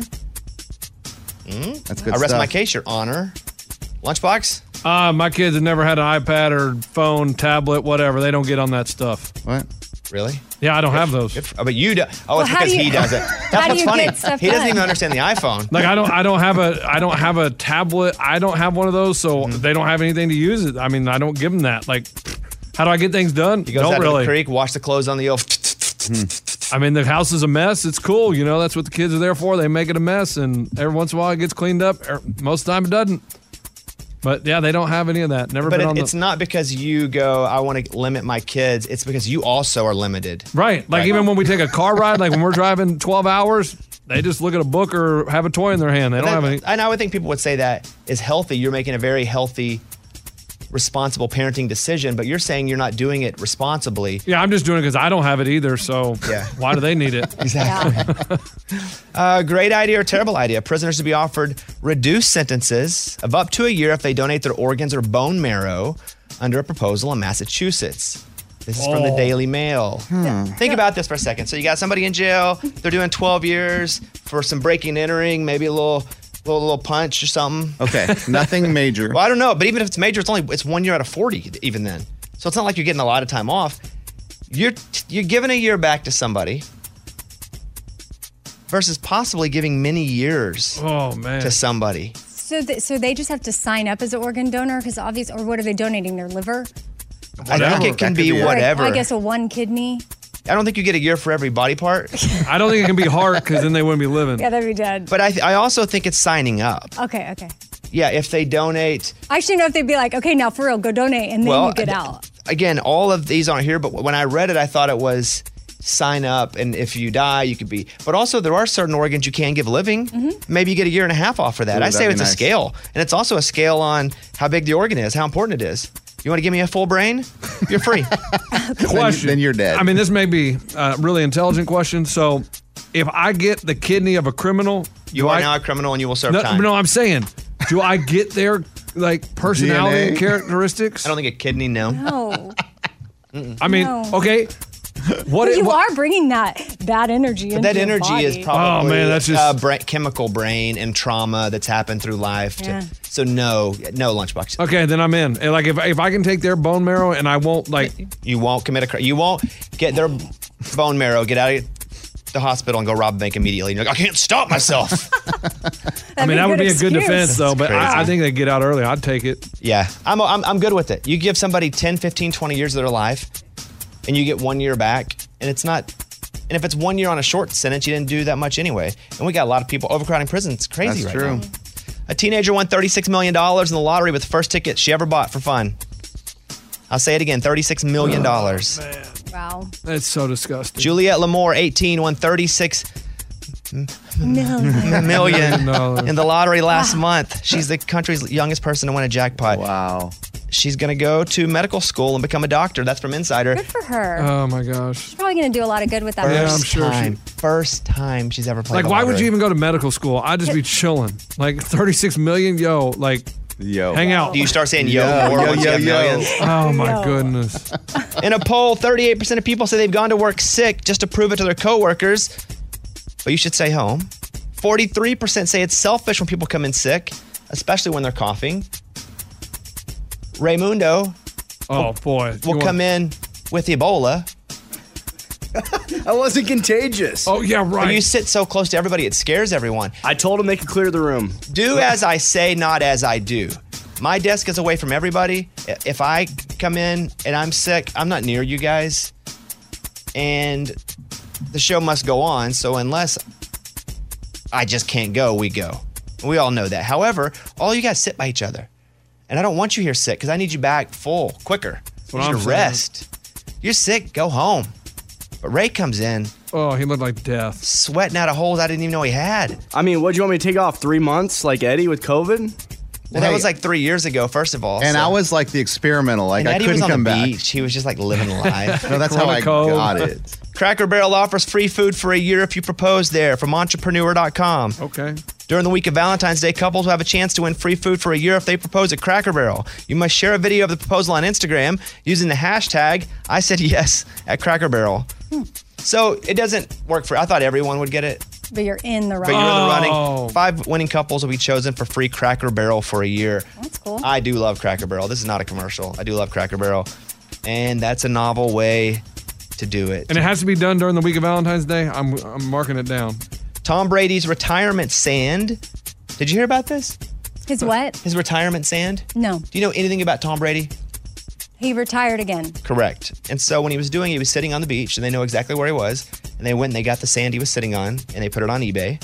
Mm? That's good I rest stuff. my case, Your Honor. Lunchbox? Uh, my kids have never had an iPad or phone, tablet, whatever. They don't get on that stuff. What? Really? Yeah, I don't have those. Oh, but you do. Oh, Well, it's how because do you- he does it. how That's do what's you funny. get stuff He doesn't done? even understand the iPhone. Like I don't, I don't have a, I don't have a tablet. I don't have one of those, so Mm-hmm. they don't have anything to use it. I mean, I don't give them that. Like, how do I get things done? He goes don't out really. to the creek, wash the clothes on the oven. I mean, the house is a mess. It's cool, you know. That's what the kids are there for. They make it a mess, and every once in a while it gets cleaned up. Er, Most of the time it doesn't. But yeah, they don't have any of that. Never But been it, on it's the not because you go, I want to limit my kids. It's because you also are limited. right. Like Right. even when we take a car ride, like when we're driving twelve hours, they just look at a book or have a toy in their hand. They don't have any. And I would think people would say that is healthy. You're making a very healthy, responsible parenting decision, but you're saying you're not doing it responsibly. Yeah, I'm just doing it because I don't have it either. So Yeah. why do they need it? Exactly. Uh, great idea or terrible idea. Prisoners to be offered reduced sentences of up to a year if they donate their organs or bone marrow under a proposal in Massachusetts. This is from the Oh. Daily Mail. Hmm. Think about this for a second. So you got somebody in jail. They're doing twelve years for some breaking and entering, maybe a little, little, little punch or something. Okay, nothing major. Well, I don't know, but even if it's major, it's only it's one year out of forty. Even then, so it's not like you're getting a lot of time off. You're you're giving a year back to somebody versus possibly giving many years Oh man. to somebody. So, th- so they just have to sign up as an organ donor because obvious, or what are they donating? Their liver? I think it can be Or, whatever. I guess a one kidney. I don't think you get a year for every body part. I don't think it can be heart because then they wouldn't be living. Yeah, they'd be dead. But I, th- I also think it's signing up. Okay, okay. Yeah, if they donate. I should know if they'd be like, okay, now for real, go donate, and then Well, you get I- out. Again, all of these aren't here, but when I read it, I thought it was sign up, and if you die, you could be. But also, there are certain organs you can give living. Mm-hmm. Maybe you get a year and a half off for that. Ooh, I say that'd it's be a nice. scale, and it's also a scale on how big the organ is, how important it is. You want to give me a full brain? You're free. Question. Then you're dead. I mean, this may be a really intelligent question. So, if I get the kidney of a criminal, You do are I, now a criminal, and you will serve no, time. no, I'm saying, do I get their like personality D N A? and characteristics? I don't think a kidney. No. No. I mean, No. okay. What? But it- you what- are bringing that bad energy into That your energy body. is probably Oh, man, that's just- uh, bra- chemical brain and trauma that's happened through life. To, Yeah. So no, no lunchbox. Okay, then I'm in. And like if if I can take their bone marrow and I won't like You won't commit a crime. You won't get their bone marrow, get out of the hospital, and go rob a bank immediately. And you're like, I can't stop myself. I mean that would be a good excuse. defense though, but That's I, I crazy. think they get out early. I'd take it. Yeah, I'm, I'm, I'm good with it. You give somebody ten, fifteen, twenty years of their life, and you get one year back, and it's not. And if it's one year on a short sentence, you didn't do that much anyway. And we got a lot of people overcrowding prisons. It's crazy That's right true. now. A teenager won thirty-six million dollars in the lottery with the first ticket she ever bought for fun. I'll say it again, thirty-six million dollars. Wow. That's so disgusting. Juliette Lamore, eighteen, won thirty-six Million. million dollars. in the lottery last month. She's the country's youngest person to win a jackpot. Wow. She's going to go to medical school and become a doctor. That's from Insider. Good for her. Oh my gosh. She's probably going to do a lot of good with that. Yeah, I'm First sure she- time, first time she's ever played Like the why would lottery. you even go to medical school? I'd just be chilling. Like thirty-six million, yo, like Yo. hang out. Do you start saying yo, Yo, more yo, once you yo, have yo. millions? Oh my Yo. goodness. In a poll, thirty-eight percent of people say they've gone to work sick just to prove it to their coworkers, but you should stay home. forty-three percent say it's selfish when people come in sick, especially when they're coughing. Raymundo Oh boy. will come in with Ebola. I wasn't contagious. Oh, yeah, But you sit so close to everybody, it scares everyone. I told them they could clear the room. Do as I say, not as I do. My desk is away from everybody. If I come in and I'm sick, I'm not near you guys. And the show must go on. So unless I just can't go, we go. We all know that. However, all you guys sit by each other. And I don't want you here sick because I need you back full, quicker. what You I'm need to saying. rest. You're sick, go home. But Ray comes in. Oh, he looked like death. Sweating out of holes I didn't even know he had. I mean, what do you want me to take off? Three months like Eddie with COVID? Well, that was like three years ago, first of all. And so- I was like the experimental. Like and I Eddie couldn't was on come the back. beach. He was just like living life. No, that's how I got it. Cracker Barrel offers free food for a year if you propose there from entrepreneur dot com. Okay. During the week of Valentine's Day, couples will have a chance to win free food for a year if they propose at Cracker Barrel. You must share a video of the proposal on Instagram using the hashtag I said yes at Cracker Barrel. So it doesn't work for, I thought everyone would get it. But you're in the But running. you're in the Oh. running. Five winning couples will be chosen for free Cracker Barrel for a year. That's cool. I do love Cracker Barrel. This is not a commercial. I do love Cracker Barrel. And that's a novel way to do it. And it has to be done during the week of Valentine's Day. I'm I'm marking it down. Tom Brady's retirement sand. Did you hear about this? His what? His retirement sand? No. Do you know anything about Tom Brady? He retired again. Correct. And so when he was doing it, he was sitting on the beach, and they know exactly where he was. And they went and they got the sand he was sitting on, and they put it on eBay.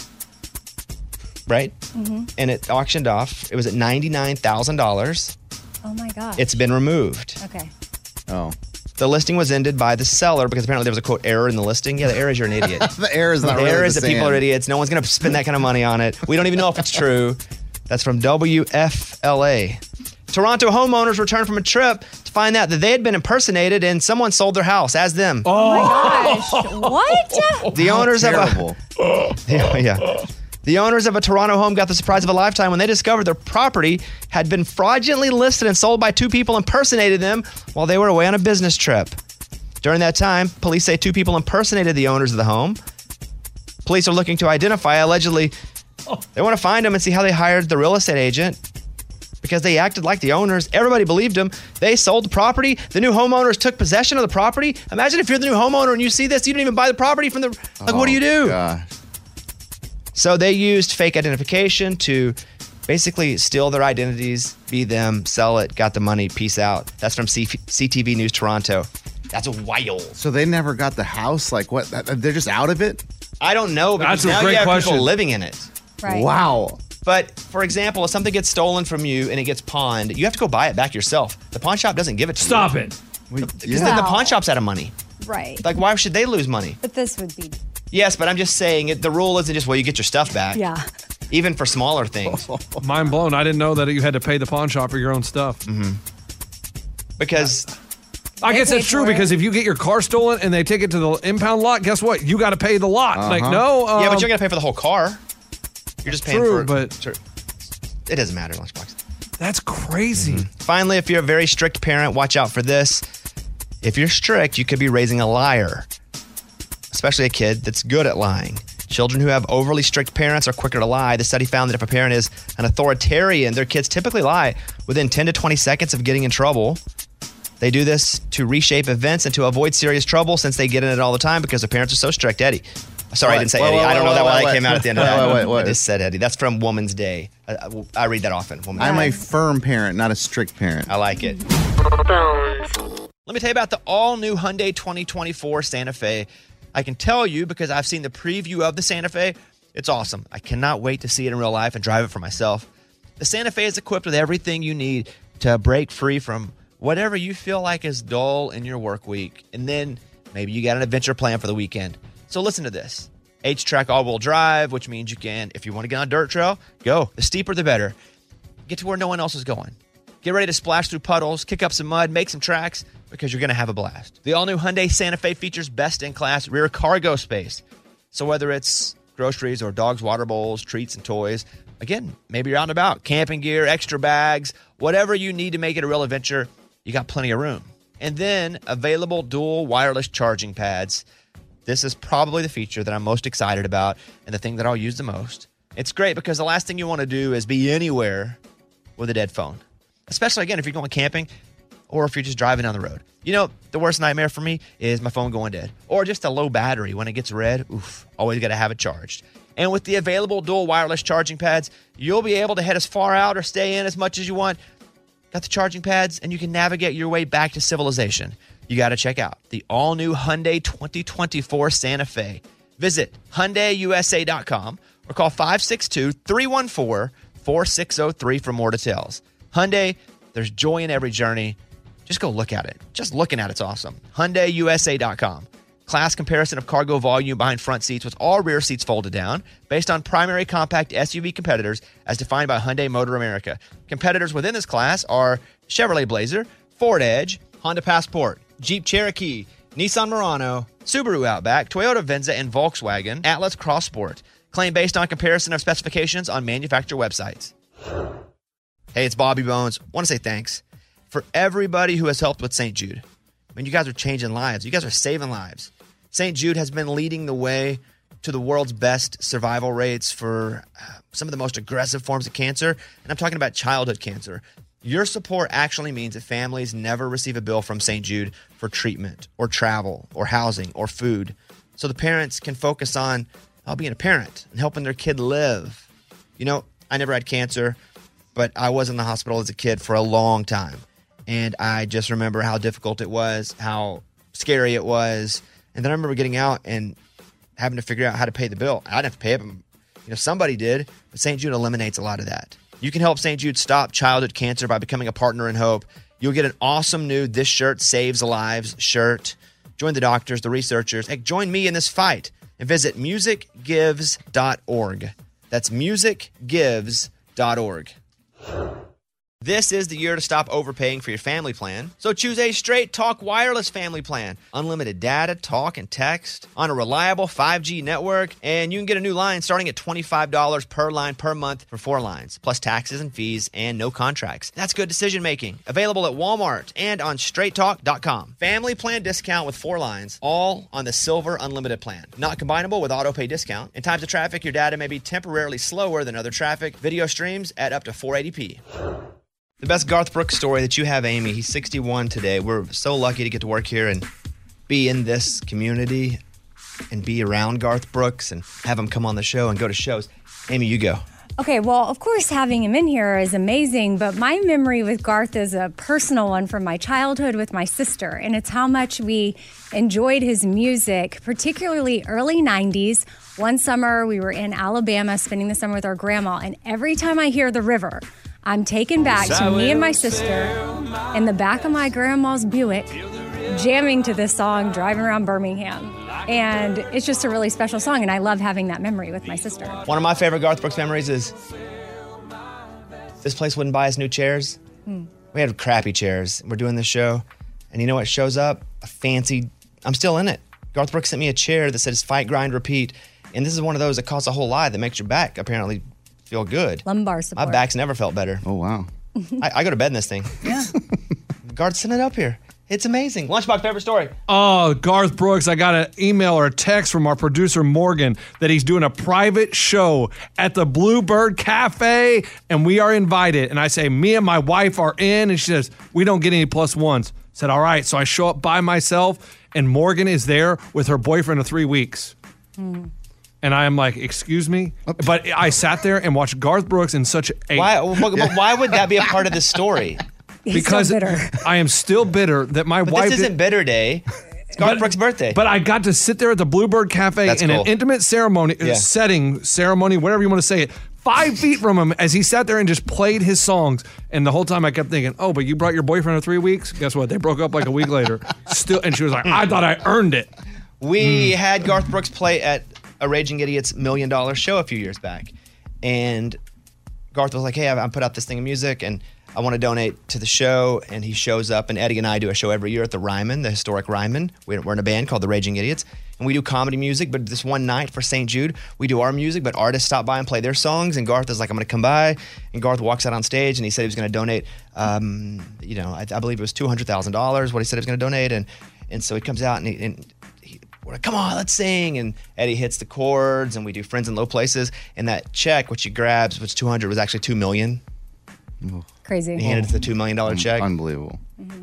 Right? Mm-hmm. And it auctioned off. It was at ninety-nine thousand dollars. Oh my gosh. It's been removed. Okay. Oh. The listing was ended by the seller because apparently there was a quote error in the listing. Yeah, the error is you're an idiot. The error is not The really error is the that people sand. are idiots. No one's going to spend that kind of money on it. We don't even know if it's true. That's from W F L A. Toronto homeowners returned from a trip to find out that they had been impersonated and someone sold their house as them. Oh my gosh. What? The owners of terrible. a yeah, yeah. The owners of a Toronto home got the surprise of a lifetime when they discovered their property had been fraudulently listed and sold by two people impersonated them while they were away on a business trip. During that time, police say two people impersonated the owners of the home. Police are looking to identify, allegedly, they want to find them and see how they hired the real estate agent because they acted like the owners. Everybody believed them. They sold the property. The new homeowners took possession of the property. Imagine if you're the new homeowner and you see this, you don't even buy the property from the, like, what do you do? Gosh. So they used fake identification to basically steal their identities, be them, sell it, got the money, peace out. That's from C- CTV News Toronto. That's wild. So they never got the house? Like what? They're just out of it? I don't know because That's a now great you have question. people living in it. Right. Wow. But for example, if something gets stolen from you and it gets pawned, you have to go buy it back yourself. The pawn shop doesn't give it to Stop you. it. Because Yeah. then the Wow. pawn shop's out of money. Right. Like, why should they lose money? But this would be. Yes, but I'm just saying it, the rule isn't just, well, you get your stuff back. Yeah. Even for smaller things. Mind blown. I didn't know that you had to pay the pawn shop for your own stuff. Mm-hmm. Because I guess They that's paid true for it. because if you get your car stolen and they take it to the impound lot, guess what? You got to pay the lot. Like, Uh-huh. no. Um, yeah, but you're going to pay for the whole car. You're just paying True, for but- for- it doesn't matter, Lunchbox. That's crazy. Finally, if you're a very strict parent, watch out for this. If you're strict, you could be raising a liar, especially a kid that's good at lying. Children who have overly strict parents are quicker to lie. The study found that if a parent is an authoritarian, their kids typically lie within ten to twenty seconds of getting in trouble. They do this to reshape events and to avoid serious trouble since they get in it all the time because their parents are so strict. Eddie. Sorry, I What? didn't say Wait, Eddie. wait, I don't wait, know that wait, why wait, I came out at the end of wait, that. wait, wait, I wait. just said Eddie. That's from Woman's Day. I, I, I read that often. Woman's I'm Day. a firm parent, not a strict parent. I like it. Let me tell you about the all-new Hyundai twenty twenty-four Santa Fe. I can tell you because I've seen the preview of the Santa Fe. It's awesome. I cannot wait to see it in real life and drive it for myself. The Santa Fe is equipped with everything you need to break free from whatever you feel like is dull in your work week. And then maybe you got an adventure plan for the weekend. So listen to this. H-Track all-wheel drive, which means you can, if you want to get on a dirt trail, go. The steeper, the better. Get to where no one else is going. Get ready to splash through puddles, kick up some mud, make some tracks, because you're going to have a blast. The all-new Hyundai Santa Fe features best-in-class rear cargo space. So whether it's groceries or dogs' water bowls, treats, and toys, again, maybe you're out and about, camping gear, extra bags, whatever you need to make it a real adventure, you got plenty of room. And then available dual wireless charging pads. This is probably the feature that I'm most excited about and the thing that I'll use the most. It's great because the last thing you want to do is be anywhere with a dead phone. Especially, again, if you're going camping or if you're just driving down the road. You know, the worst nightmare for me is my phone going dead or just a low battery when it gets red. Oof, always got to have it charged. And with the available dual wireless charging pads, you'll be able to head as far out or stay in as much as you want. Got the charging pads, and you can navigate your way back to civilization. You got to check out the all-new Hyundai twenty twenty-four Santa Fe. Visit Hyundai U S A dot com or call five six two, three one four, four six zero three for more details. Hyundai, there's joy in every journey. Just go look at it. Just looking at it's awesome. Hyundai U S A dot com. Class comparison of cargo volume behind front seats with all rear seats folded down based on primary compact S U V competitors as defined by Hyundai Motor America. Competitors within this class are Chevrolet Blazer, Ford Edge, Honda Passport, Jeep Cherokee, Nissan Murano, Subaru Outback, Toyota Venza, and Volkswagen Atlas Cross Sport. Claim based on comparison of specifications on manufacturer websites. Hey, it's Bobby Bones. Want to say thanks for everybody who has helped with Saint Jude. I mean, you guys are changing lives. You guys are saving lives. Saint Jude has been leading the way to the world's best survival rates for uh, some of the most aggressive forms of cancer, and I'm talking about childhood cancer. Your support actually means that families never receive a bill from Saint Jude for treatment or travel or housing or food, so the parents can focus on uh, being a parent and helping their kid live. You know, I never had cancer, but I was in the hospital as a kid for a long time. And I just remember how difficult it was, how scary it was. And then I remember getting out and having to figure out how to pay the bill. I didn't have to pay it, but you know, somebody did. But Saint Jude eliminates a lot of that. You can help Saint Jude stop childhood cancer by becoming a partner in hope. You'll get an awesome new This Shirt Saves Lives shirt. Join the doctors, the researchers. Hey, join me in this fight and visit music gives dot org. That's music gives dot org. This is the year to stop overpaying for your family plan. So choose a Straight Talk Wireless family plan. Unlimited data, talk, and text on a reliable five G network. And you can get a new line starting at twenty-five dollars per line per month for four lines, plus taxes and fees and no contracts. That's good decision making. Available at Walmart and on straight talk dot com. Family plan discount with four lines, all on the Silver Unlimited plan. Not combinable with auto pay discount. In times of traffic, your data may be temporarily slower than other traffic. Video streams at up to four eighty p. The best Garth Brooks story that you have, Amy. He's sixty-one today. We're so lucky to get to work here and be in this community and be around Garth Brooks and have him come on the show and go to shows. Amy, you go. Okay, well, of course, having him in here is amazing, but my memory with Garth is a personal one from my childhood with my sister, and it's how much we enjoyed his music, particularly early nineties. One summer, we were in Alabama spending the summer with our grandma, and every time I hear The River, I'm taken back to me and my sister in the back of my grandma's Buick, jamming to this song, driving around Birmingham. And it's just a really special song, and I love having that memory with my sister. One of my favorite Garth Brooks memories is this place wouldn't buy us new chairs. Hmm. We had crappy chairs. We're doing this show, and you know what shows up? A fancy, I'm still in it. Garth Brooks sent me a chair that says fight, grind, repeat. And this is one of those that costs a whole lot that makes your back apparently feel good. Lumbar support. My back's never felt better. Oh, wow. I, I go to bed in this thing. Yeah. Garth sent it up here. It's amazing. Lunchbox, favorite story. Oh, Garth Brooks, I got an email or a text from our producer, Morgan, that he's doing a private show at the Bluebird Cafe, and we are invited. And I say, me and my wife are in, and she says, we don't get any plus ones. I said, all right. So I show up by myself, and Morgan is there with her boyfriend of three weeks. Hmm. And I am like, excuse me? But I sat there and watched Garth Brooks in such a... Why, why would that be a part of this story? He's because so bitter. I am still bitter that my but wife... This isn't bitter day. It's Garth Brooks' birthday. But I got to sit there at the Bluebird Cafe That's in cool. an intimate ceremony, Yeah. setting, ceremony, whatever you want to say it, five feet from him as he sat there and just played his songs. And the whole time I kept thinking, oh, but you brought your boyfriend of three weeks? Guess what? They broke up like a week later. Still, and she was like, I thought I earned it. We Mm. had Garth Brooks play at a Raging Idiots Million Dollar Show a few years back. And Garth was like, hey, I put out this thing of music and I want to donate to the show. And he shows up, and Eddie and I do a show every year at the Ryman, the historic Ryman. We're in a band called the Raging Idiots. And we do comedy music, but this one night for Saint Jude, we do our music, but artists stop by and play their songs. And Garth is like, I'm going to come by. And Garth walks out on stage, and he said he was going to donate, um, you know, I, I believe it was two hundred thousand dollars, what he said he was going to donate. And and so he comes out, and he, and he we're like, come on, let's sing. And Eddie hits the chords, and we do Friends in Low Places. And that check, which he grabs, which two hundred was actually two million. Crazy. He handed us the two million dollars check. Unbelievable. Mm-hmm.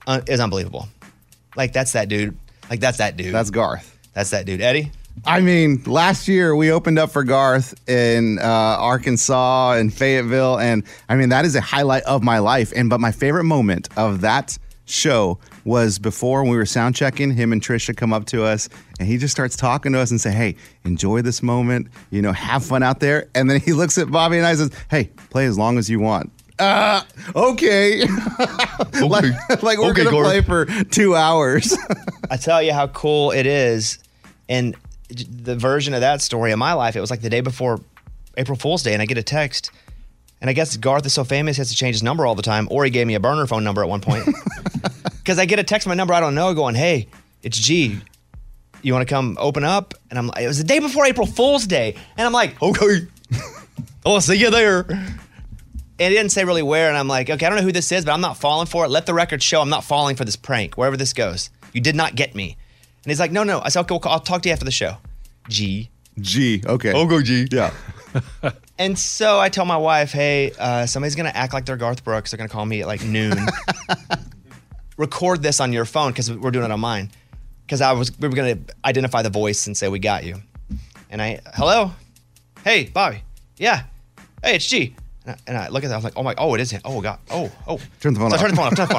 uh, is unbelievable. Like, that's that dude. Like, that's that dude. That's Garth. That's that dude. Eddie? I mean, last year we opened up for Garth in uh, Arkansas and Fayetteville, and I mean that is a highlight of my life. And but my favorite moment of that show was before when we were sound checking. Him and Trisha come up to us, and he just starts talking to us and say, "Hey, enjoy this moment. You know, have fun out there." And then he looks at Bobby and I and says, "Hey, play as long as you want." Uh, okay. like, like we're Okay, gonna Gordon. play for two hours. I tell you how cool it is. And the version of that story in my life, it was like the day before April Fool's Day, and I get a text. And I guess Garth is so famous, he has to change his number all the time, or he gave me a burner phone number at one point. Because I get a text from my number I don't know going, "Hey, it's G. You want to come open up?" And I'm like, it was the day before April Fool's Day. And I'm like, "Okay. I'll see you there." And it didn't say really where. And I'm like, okay, I don't know who this is, but I'm not falling for it. Let the record show I'm not falling for this prank, wherever this goes. You did not get me. And he's like, no, no. I said, okay, I'll talk to you after the show. G. G. Okay. I'll go G. Yeah. And so I tell my wife, hey, uh, somebody's going to act like they're Garth Brooks. They're going to call me at like noon. Record this on your phone because we're doing it on mine. Because I was, we were going to identify the voice and say, we got you. And I, hello? Hey, Bobby. Yeah. Hey, it's G. And I, and I look at that. I was like, oh my, oh, it is him. Oh, God. Oh, oh. Turn the phone so off. I turned the phone off. Turn the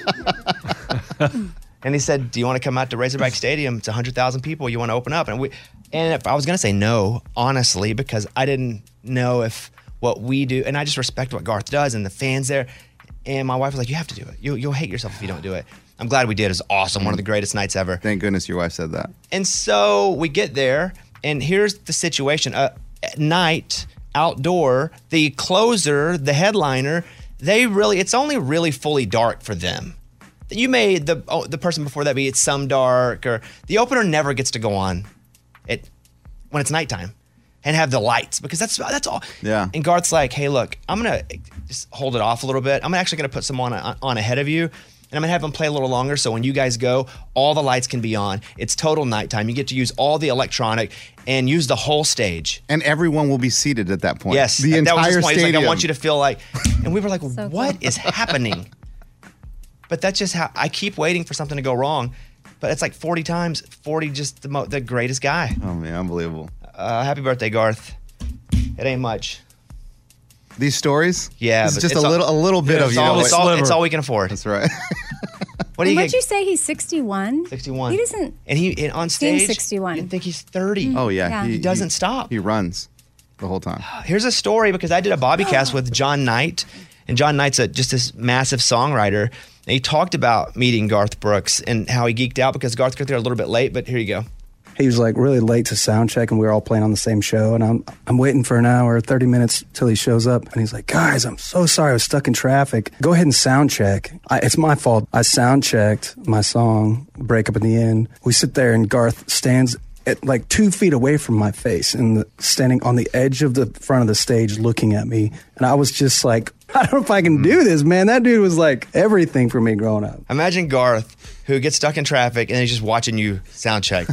phone off, yeah. And he said, do you want to come out to Razorback Stadium? It's one hundred thousand people. You want to open up? And we, and if I was going to say no, honestly, because I didn't know if what we do, and I just respect what Garth does and the fans there. And my wife was like, you have to do it. You, you'll hate yourself if you don't do it. I'm glad we did. It was awesome. One of the greatest nights ever. Thank goodness your wife said that. And so we get there, and here's the situation. Uh, at night, outdoor, the closer, the headliner, they really, it's only really fully dark for them. You may, the oh, the person before that be it's some dark, or the opener never gets to go on it when it's nighttime and have the lights, because that's that's all. Yeah. And Garth's like, hey, look, I'm going to just hold it off a little bit. I'm actually going to put some on, on ahead of you, and I'm going to have them play a little longer, so when you guys go, all the lights can be on. It's total nighttime. You get to use all the electronic and use the whole stage. And everyone will be seated at that point. Yes. The that entire was his point. He's stadium. like, I want you to feel like, and we were like, what is happening? But that's just how I keep waiting for something to go wrong. But it's like forty times, forty just the mo- the greatest guy. Oh, man, unbelievable. Uh, happy birthday, Garth. It ain't much. These stories? Yeah. It's but just it's a all- little, a little bit Yeah, of it's you. all, know, it's, all, it's all we can afford. That's right. What do you What'd get? you say? He's sixty-one? sixty-one. He doesn't And he and on seem stage, sixty-one. you'd think he's thirty. Oh, yeah. Yeah. He doesn't stop. He runs the whole time. Here's a story, because I did a Bobby cast with John Knight, and John Knight's a, just this massive songwriter. And he talked about meeting Garth Brooks and how he geeked out because Garth got there a little bit late, but here you go. He was like really late to sound check, and we were all playing on the same show. And I'm I'm waiting for an hour, thirty minutes till he shows up. And he's like, guys, I'm so sorry. I was stuck in traffic. Go ahead and sound check. I, it's my fault. I sound checked my song, Break Up in the End. We sit there, and Garth stands at like two feet away from my face and the, standing on the edge of the front of the stage looking at me. And I was just like, I don't know if I can do this, man. That dude was like everything for me growing up. Imagine Garth, who gets stuck in traffic and he's just watching you sound check.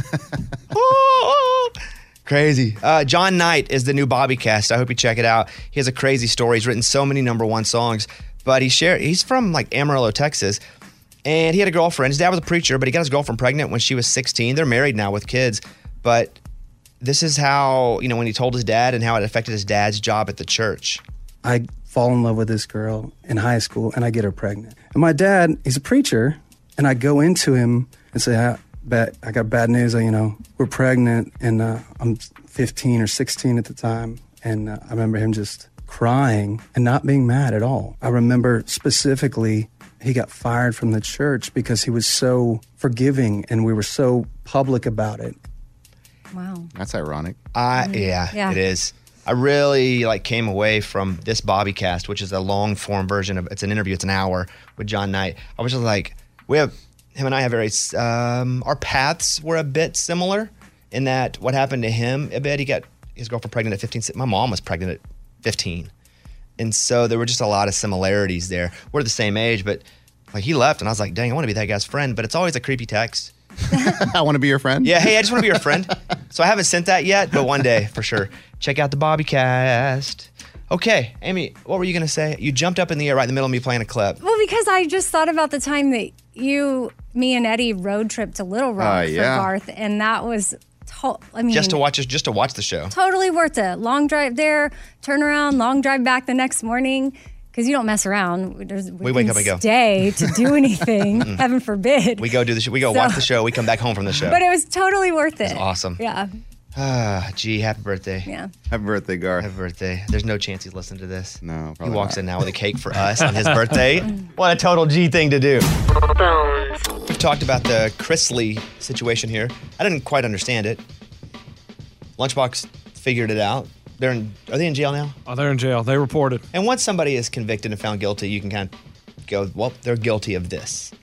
Oh, crazy. Uh, John Knight is the new Bobby cast. I hope you check it out. He has a crazy story. He's written so many number one songs, but he shared, he's from like Amarillo, Texas. And he had a girlfriend. His dad was a preacher, but he got his girlfriend pregnant when she was sixteen. They're married now with kids. But this is how, you know, when he told his dad and how it affected his dad's job at the church. I fall in love with this girl in high school, and I get her pregnant. And my dad, he's a preacher, and I go into him and say, I, bad, I got bad news, you know, we're pregnant, and uh, I'm fifteen or sixteen at the time. And uh, I remember him just crying and not being mad at all. I remember specifically he got fired from the church because he was so forgiving, and we were so public about it. Wow. That's ironic. I yeah, Yeah. it is. I really like came away from this Bobby cast, which is a long form version of, it's an interview, it's an hour with John Knight. I was just like, we have, him and I have very, um, our paths were a bit similar in that what happened to him a bit, he got his girlfriend pregnant at fifteen. My mom was pregnant at fifteen. And so there were just a lot of similarities there. We're the same age, but like he left and I was like, dang, I want to be that guy's friend, but it's always a creepy text. I want to be your friend. Yeah, hey, I just want to be your friend. So I haven't sent that yet, but one day for sure. Check out the Bobby cast. Okay, Amy, what were you going to say? You jumped up in the air right in the middle of me playing a clip. Well, because I just thought about the time that you, me and Eddie road trip to Little Rock Uh, for yeah. Garth, and that was, to- I mean, just to watch just to watch the show. totally worth it. Long drive there, turn around, long drive back the next morning. Because you don't mess around. There's, we, We wake can up and go. Stay to do anything. Mm-mm. Heaven forbid. We go do the show. We go So- watch the show. We come back home from the show. But it was totally worth it. It's awesome. Yeah. Ah, gee, happy birthday. Yeah. Happy birthday, Gar. Happy birthday. There's no chance he's listening to this. No, He probably walks not. in now with a cake for us on his birthday. What a total G thing to do. We've talked about the Chrisley situation here. I didn't quite understand it. Lunchbox figured it out. They're in, are they in jail now? Oh, they're in jail. They reported. And once somebody is convicted and found guilty, you can kind of go, well, they're guilty of this.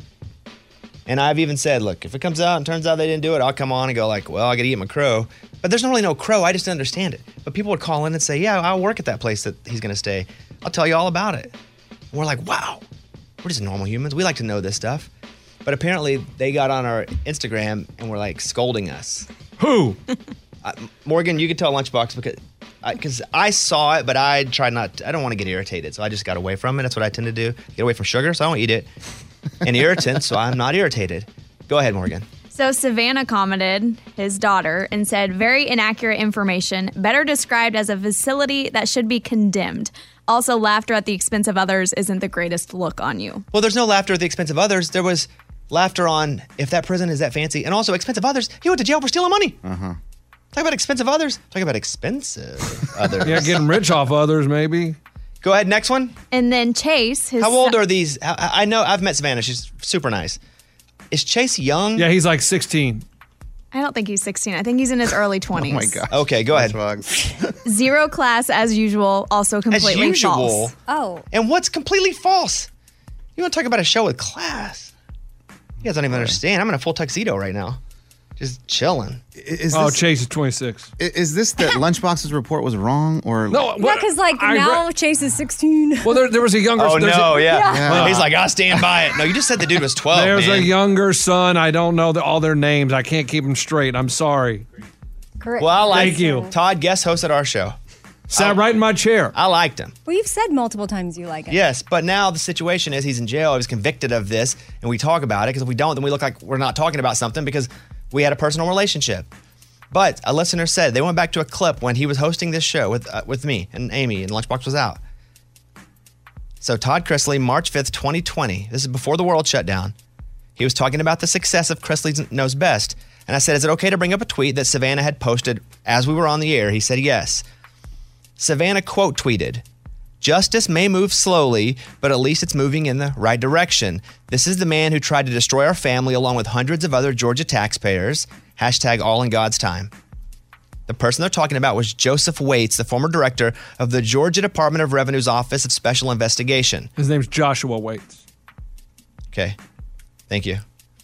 And I've even said, look, if it comes out and turns out they didn't do it, I'll come on and go like, well, I got to eat my crow. But there's not really no crow. I just didn't understand it. But people would call in and say, yeah, I'll work at that place that he's going to stay. I'll tell you all about it. And we're like, wow, we're just normal humans. We like to know this stuff. But apparently they got on our Instagram and were like scolding us. Who? uh, Morgan, you could tell Lunchbox because because I saw it, but I tried not. To, I don't want to get irritated, so I just got away from it. That's what I tend to do. Get away from sugar, so I don't eat it. And irritants, so I'm not irritated. Go ahead, Morgan. So Savannah commented, his daughter, and said, very inaccurate information, better described as a facility that should be condemned. Also, laughter at the expense of others isn't the greatest look on you. Well, there's no laughter at the expense of others. There was laughter on if that prison is that fancy, and also expense of others. He went to jail for stealing money. Uh huh. Talk about expensive others. Talk about expensive others. Yeah, getting rich off others, maybe. Go ahead, next one. And then Chase, his How old are these? I, I know I've met Savannah. She's super nice. Is Chase young? Yeah, he's like sixteen. I don't think he's sixteen. I think he's in his early twenties. Oh my god. Okay, go ahead. Zero class as usual, also completely As usual. false. Oh. And what's completely false? You want to talk about a show with class? You guys don't even understand. I'm in a full tuxedo right now. Just chilling. Is oh, this- Chase is twenty-six. I- Is this that Lunchbox's report was wrong, or No, Yeah, because like I now re- Chase is sixteen. Well, there, there was a younger. Oh there's no, a, yeah. Yeah. He's like, I'll stand by it. No, you just said the dude was twelve. There's man. a younger son. I don't know the, all their names. I can't keep them straight. I'm sorry. Correct. Well, I like Thank you. Todd guest hosted our show. Sat right in my chair. I liked him. Well, you've said multiple times you like it. Yes, but now the situation is he's in jail. He was convicted of this, and we talk about it because if we don't, then we look like we're not talking about something because we had a personal relationship. But a listener said they went back to a clip when he was hosting this show with uh, with me and Amy, and Lunchbox was out. So Todd Chrisley, March fifth, twenty twenty. This is before the world shut down. He was talking about the success of Chrisley Knows Best. And I said, is it okay to bring up a tweet that Savannah had posted as we were on the air? He said yes. Savannah quote tweeted, justice may move slowly, but at least it's moving in the right direction. This is the man who tried to destroy our family along with hundreds of other Georgia taxpayers. Hashtag all in God's time. The person they're talking about was Joseph Waits, the former director of the Georgia Department of Revenue's Office of Special Investigation. His name's Joshua Waits. Okay. Thank you.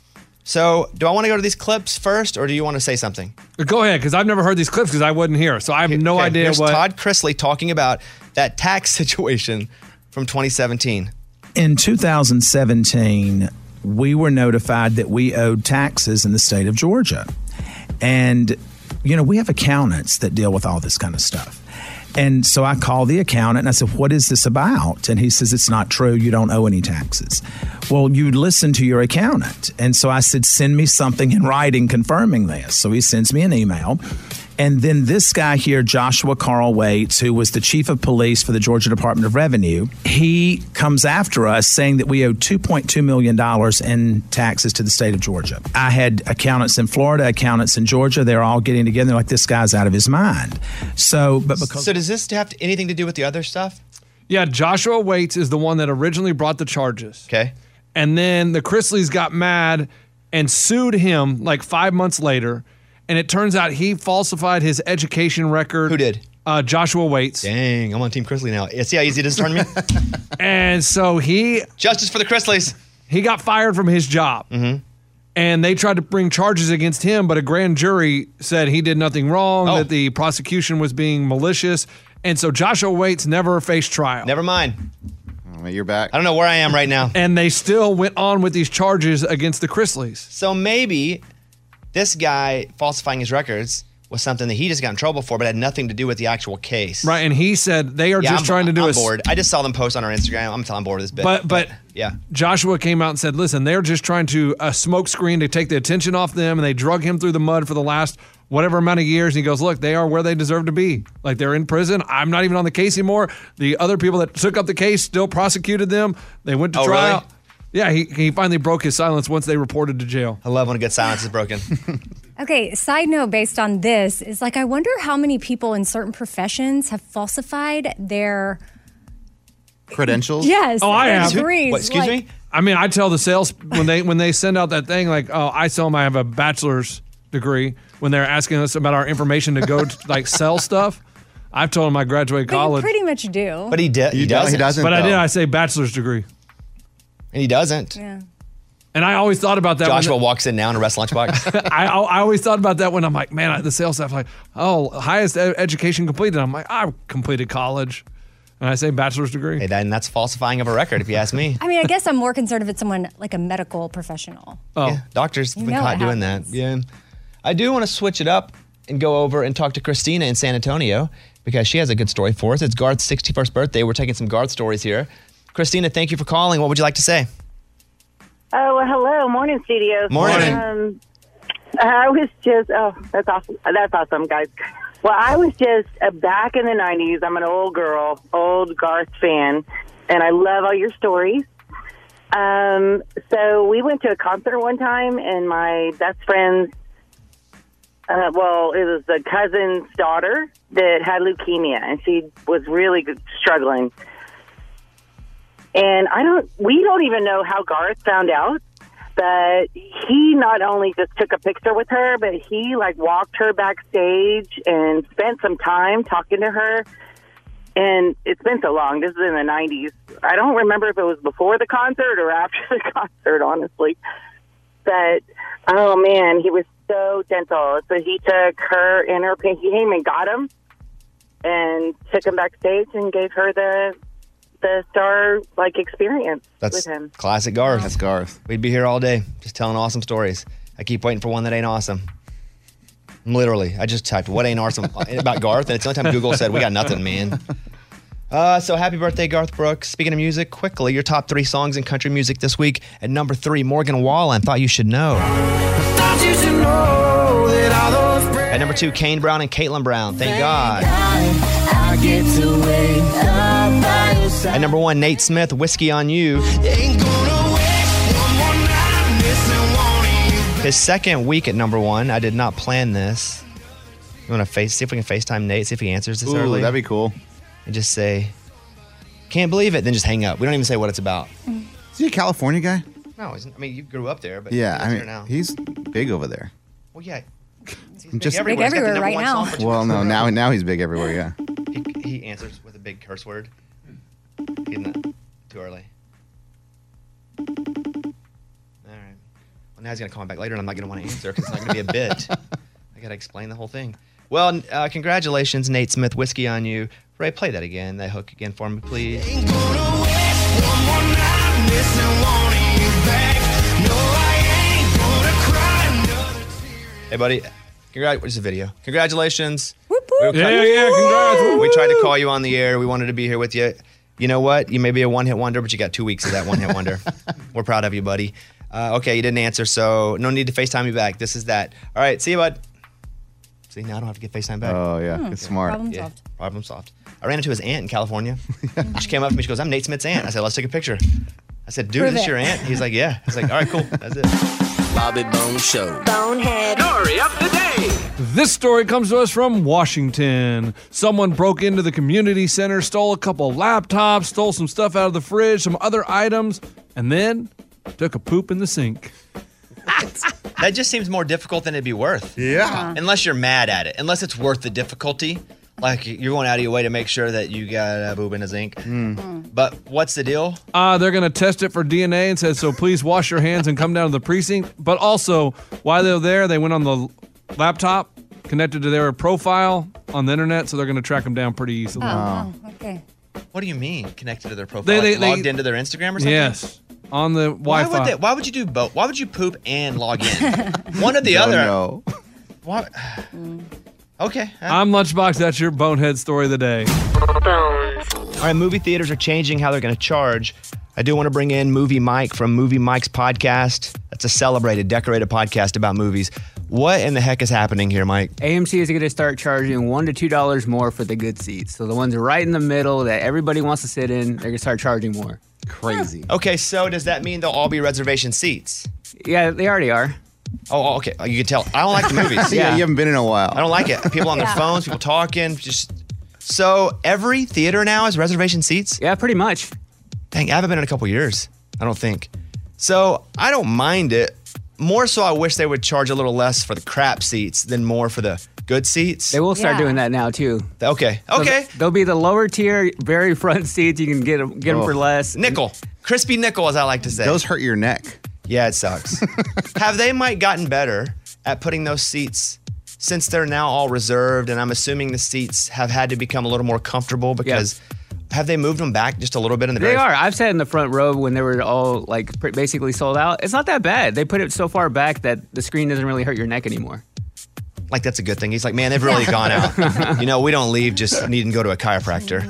So, do I want to go to these clips first, or do you want to say something? Go ahead, because I've never heard these clips because I wasn't here. So I have no Okay, idea here's what. Todd Chrisley talking about that tax situation from twenty seventeen. In two thousand seventeen, we were notified that we owed taxes in the state of Georgia. And, you know, we have accountants that deal with all this kind of stuff. And so I called the accountant and I said, what is this about? And he says, it's not true. You don't owe any taxes. Well, you listen to your accountant. And so I said, send me something in writing confirming this. So he sends me an email. And then this guy here, Joshua Carl Waits, who was the chief of police for the Georgia Department of Revenue, he comes after us saying that we owe two point two million dollars in taxes to the state of Georgia. I had accountants in Florida, accountants in Georgia. They're all getting together. They're like, this guy's out of his mind. So, but because So does this have to, anything to do with the other stuff? Yeah, Joshua Waits is the one that originally brought the charges. Okay. And then the Chrisleys got mad and sued him like five months later. And it turns out he falsified his education record. Who did? Uh, Joshua Waits. Dang, I'm on Team Chrisley now. See how easy it is to turn me? And so he... Justice for the Chrisleys. He got fired from his job. Mm-hmm. And they tried to bring charges against him, but a grand jury said he did nothing wrong, Oh. that the prosecution was being malicious. And so Joshua Waits never faced trial. Never mind. Oh, you're back. I don't know where I am right now. And they still went on with these charges against the Chrisleys. So maybe this guy falsifying his records was something that he just got in trouble for, but had nothing to do with the actual case. Right, and he said they are Yeah, just I'm, trying to do I'm a s- bored. I just saw them post on our Instagram. I'm telling bored of this bit. But but yeah, Joshua came out and said, listen, they're just trying to a smoke screen to take the attention off them, and they drug him through the mud for the last whatever amount of years. And he goes, look, they are where they deserve to be. Like, they're in prison. I'm not even on the case anymore. The other people that took up the case still prosecuted them. They went to Oh, trial. really? Yeah, he, he finally broke his silence once they reported to jail. I love when a good silence is broken. Okay, side note based on this is like, I wonder how many people in certain professions have falsified their Credentials? Yes. Oh, I their have. degrees. Like, I mean, I tell the sales when they when they send out that thing like, oh, I tell them I have a bachelor's degree when they're asking us about our information to go to, like sell stuff. I've told them I graduated But you college. pretty much do. But he, di- he doesn't. But I did. I say bachelor's degree. And he doesn't. Yeah. And I always thought about that. Joshua when walks in now in a rest lunchbox. I, I I always thought about that when I'm like, man, I- the sales staff like, oh, highest ed- education completed. I'm like, I completed college, and I say bachelor's degree. Hey, and that's falsifying of a record, if you ask me. I mean, I guess I'm more concerned if it's someone like a medical professional. Oh, yeah, doctors have You been know caught it doing that. Yeah, I do want to switch it up and go over and talk to Christina in San Antonio because she has a good story for us. It's Garth's sixty-first birthday. We're taking some Garth stories here. Christina, thank you for calling. What would you like to say? Oh, well, hello. Morning, studios. Morning. Um, I was just, oh, that's awesome. That's awesome, guys. Well, I was just uh, back in the nineties. I'm an old girl, old Garth fan, and I love all your stories. Um, so we went to a concert one time, and my best friend's, uh, well, it was a cousin's daughter that had leukemia, and she was really good- struggling. And I don't, we don't even know how Garth found out, but he not only just took a picture with her, but he like walked her backstage and spent some time talking to her. And it's been so long. This is in the nineties. I don't remember if it was before the concert or after the concert, honestly. But, oh man, he was so gentle. So he took her in her, he came and got him and took him backstage and gave her the, the star like experience That's with him. classic Garth. That's Garth. We'd be here all day just telling awesome stories. I keep waiting for one that ain't awesome. Literally, I just typed what ain't awesome about Garth, and it's the only time Google said we got nothing, man. Uh, so happy birthday, Garth Brooks. Speaking of music, quickly, your top three songs in country music this week. At number three, Morgan Wallen, Thought You Should Know. At number two, Kane Brown and Caitlin Brown, Thank God. I get to wake up by your side. At number one, Nate Smith, Whiskey on You. His second week at number one. I did not plan this. You want to face? See if we can FaceTime Nate. See if he answers this Ooh, early. that'd be cool. And just say, "Can't believe it." Then just hang up. We don't even say what it's about. Is he a California guy? No, he's, I mean you grew up there, but Yeah, he I lives mean, here now. he's big over there. Well, yeah, he's I'm big just- everywhere. He's got the everywhere number right one now. song for two Well, weeks no, in a now row. now he's big everywhere. Yeah. He, he answers with a big curse word. He's not too early. All right. Well, now he's gonna call me back later, and I'm not gonna want to answer because it's not gonna be a bit. I gotta explain the whole thing. Well, uh, congratulations, Nate Smith, Whiskey on You. Ray, play that again, that hook again for me, please. Hey, buddy. Congrats. What's the video? Congratulations. We were Yeah, cut- yeah, congrats. We tried to call you on the air. We wanted to be here with you. You know what? You may be a one-hit wonder, but you got two weeks of that one-hit wonder. We're proud of you, buddy. Uh, okay, you didn't answer, so no need to FaceTime me back. This is that. All right, see you, bud. See, now I don't have to get FaceTime back. Oh, yeah. Hmm. It's smart. Problem Yeah, solved. problem solved. I ran into his aunt in California. She came up to me. She goes, "I'm Nate Smith's aunt." I said, "Let's take a picture." I said, "Dude, Prove is this it. your aunt?" He's like, "Yeah." I was like, "All right, cool. That's it." Bobby Bone Show. Bonehead. Story of the day. This story comes to us from Washington. Someone broke into the community center, stole a couple laptops, stole some stuff out of the fridge, some other items, and then took a poop in the sink. That just seems more difficult than it'd be worth. Yeah. Unless you're mad at it. Unless it's worth the difficulty. Like you're going out of your way to make sure that you got a boob in a zinc. But what's the deal? Uh, they're going to test it for D N A and said, so please wash your hands and come down to the precinct. But also, while they were there, they went on the laptop, connected to their profile on the internet, so they're going to track them down pretty easily. Oh, okay. What do you mean connected to their profile? They- Like, they- logged they- into their Instagram or something? Yes, on the Why Wi-Fi. would, they, why would you do both? Why would you poop and log in? One or the Don't other. know. Why? Okay. I'm Lunchbox. That's your bonehead story of the day. All right, movie theaters are changing how they're going to charge. I do want to bring in Movie Mike from Movie Mike's podcast. That's a celebrated, decorated podcast about movies. What in the heck is happening here, Mike? A M C is going to start charging one to two dollars more for the good seats. So the ones right in the middle that everybody wants to sit in, they're going to start charging more. Crazy. Okay, so does that mean they'll all be reservation seats? Yeah, they already are. Oh, okay. You can tell. I don't like the movies. Yeah, you haven't been in a while. I don't like it. People on their Yeah. phones, people talking. Just so every theater now has reservation seats. Yeah, pretty much. Dang, I haven't been in a couple years. I don't think. So I don't mind it. More so, I wish they would charge a little less for the crap seats than more for the good seats. They will start doing that now too. Okay. So Okay. th- there'll be the lower tier, very front seats. You can get them, get them Oh. for less. Nickel. Crispy nickel, as I like to say. Those hurt your neck. Yeah, it sucks. Have they might gotten better at putting those seats since they're now all reserved, and I'm assuming the seats have had to become a little more comfortable because have they moved them back just a little bit in the They very are. I've sat in the front row when they were all like pr- basically sold out. It's not that bad. They put it so far back that the screen doesn't really hurt your neck anymore. Like, that's a good thing. He's like, man, they've really gone out. You know, we don't leave just needing to go to a chiropractor.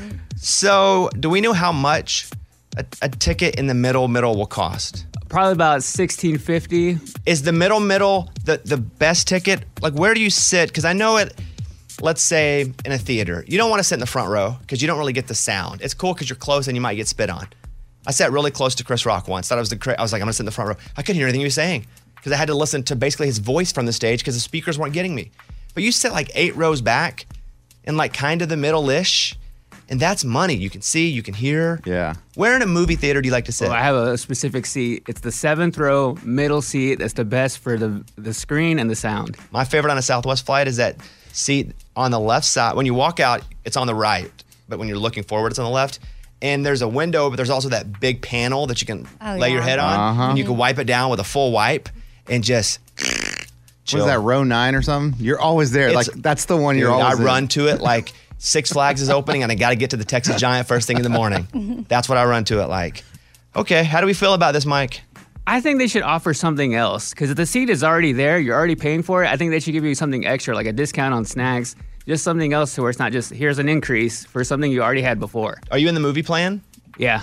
So, do we know how much a, a ticket in the middle middle will cost? Probably about sixteen fifty. Is the middle middle the the best ticket? Like, where do you sit? Because I know it. Let's say in a theater, you don't want to sit in the front row because you don't really get the sound. It's cool because you're close and you might get spit on. I sat really close to Chris Rock once. Thought I was the cra- I was like, I'm gonna sit in the front row. I couldn't hear anything he was saying because I had to listen to basically his voice from the stage because the speakers weren't getting me. But you sit like eight rows back in like kind of the middle-ish, and that's money. You can see, you can hear. Yeah. Where in a movie theater do you like to sit? Well, I have a specific seat. It's the seventh row middle seat. That's the best for the the screen and the sound. My favorite on a Southwest flight is that seat on the left side. When you walk out, it's on the right, but when you're looking forward, it's on the left. And there's a window, but there's also that big panel that you can Oh, lay yeah. your head on, Uh-huh. and you can wipe it down with a full wipe and just chill. Was that row nine or something? You're always there. It's- like that's the one you're Dude, always I in. run to it like Six Flags is opening, and I got to get to the Texas Giant first thing in the morning. That's what I run to it like. Okay, how do we feel about this, Mike? I think they should offer something else because if the seat is already there, you're already paying for it. I think they should give you something extra, like a discount on snacks, just something else to where it's not just here's an increase for something you already had before. Are you in the movie plan? Yeah.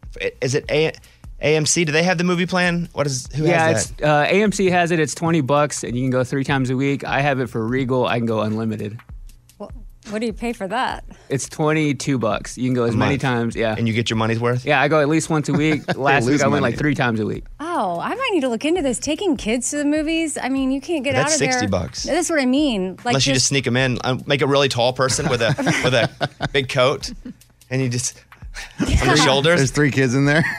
Is it A- AMC? Do they have the movie plan? What is who yeah, has that? it's uh, A M C has it. It's twenty bucks, and you can go three times a week. I have it for Regal. I can go unlimited. What do you pay for that? It's twenty-two bucks. You can go as A many month. times. Yeah, and you get your money's worth. Yeah, I go at least once a week. Last lose week I went money. like three times a week. Oh, I might need to look into this. Taking kids to the movies. I mean, you can't get That's out of there. sixty bucks. That's what I mean. Like Unless you just sneak them in, um, make a really tall person with a with a big coat, and you just on their shoulders. There's three kids in there.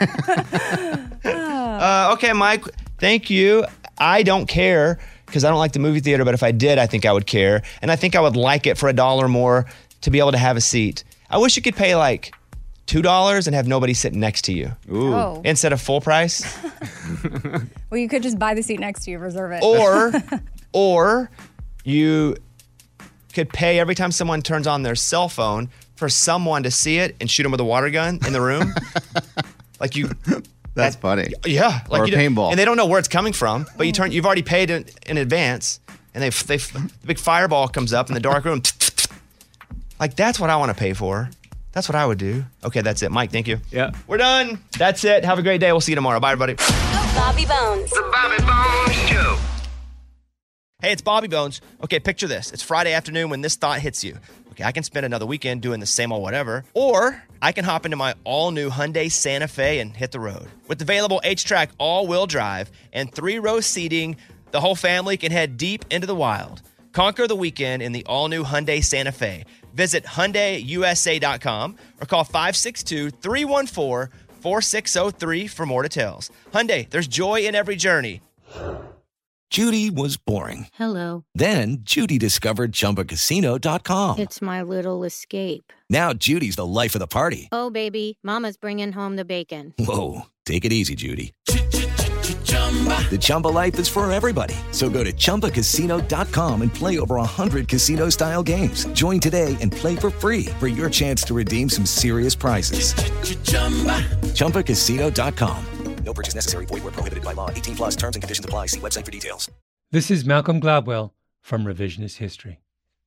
Uh, okay, Mike, thank you. I don't care because I don't like the movie theater, but if I did, I think I would care. And I think I would like it for a dollar more to be able to have a seat. I wish you could pay like two dollars and have nobody sitting next to you. Ooh. Oh. Instead of full price. Well, you could just buy the seat next to you, reserve it. Or, or you could pay every time someone turns on their cell phone for someone to see it and shoot them with a water gun in the room. Like you... That's funny. Yeah, like Or a you don't- paintball. and they don't know where it's coming from. But you turn, you've already paid in, in advance, and they, they, the big fireball comes up in the dark room. Like that's what I want to pay for. That's what I would do. Okay, that's it, Mike. Thank you. Yeah, we're done. That's it. Have a great day. We'll see you tomorrow. Bye, everybody. Bobby Bones. The Bobby Bones Show. Hey, it's Bobby Bones. Okay, picture this. It's Friday afternoon when this thought hits you. Okay, I can spend another weekend doing the same old whatever, or I can hop into my all-new Hyundai Santa Fe and hit the road. With available H-Track all-wheel drive and three-row seating, the whole family can head deep into the wild. Conquer the weekend in the all-new Hyundai Santa Fe. Visit Hyundai U S A dot com or call five six two, three one four, four six zero three for more details. Hyundai, there's joy in every journey. Judy was boring. Hello. Then Judy discovered Chumba Casino dot com. It's my little escape. Now Judy's the life of the party. Oh, baby, mama's bringing home the bacon. Whoa, take it easy, Judy. The Chumba life is for everybody. So go to Chumba Casino dot com and play over one hundred casino-style games. Join today and play for free for your chance to redeem some serious prizes. Chumba Casino dot com. No purchase necessary. Void where prohibited by law. eighteen plus terms and conditions apply. See website for details. This is Malcolm Gladwell from Revisionist History.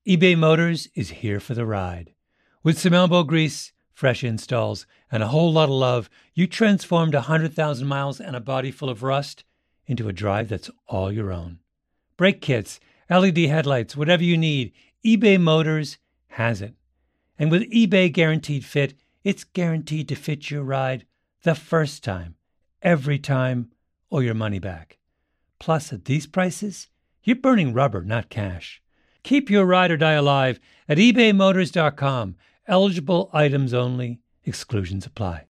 eBay Motors is here for the ride. With some elbow grease, fresh installs, and a whole lot of love, you transformed one hundred thousand miles and a body full of rust into a drive that's all your own. Brake kits, L E D headlights, whatever you need, eBay Motors has it. And with eBay Guaranteed Fit, it's guaranteed to fit your ride the first time, every time, or your money back. Plus, at these prices, you're burning rubber, not cash. Keep your ride or die alive at ebay motors dot com. Eligible items only. Exclusions apply.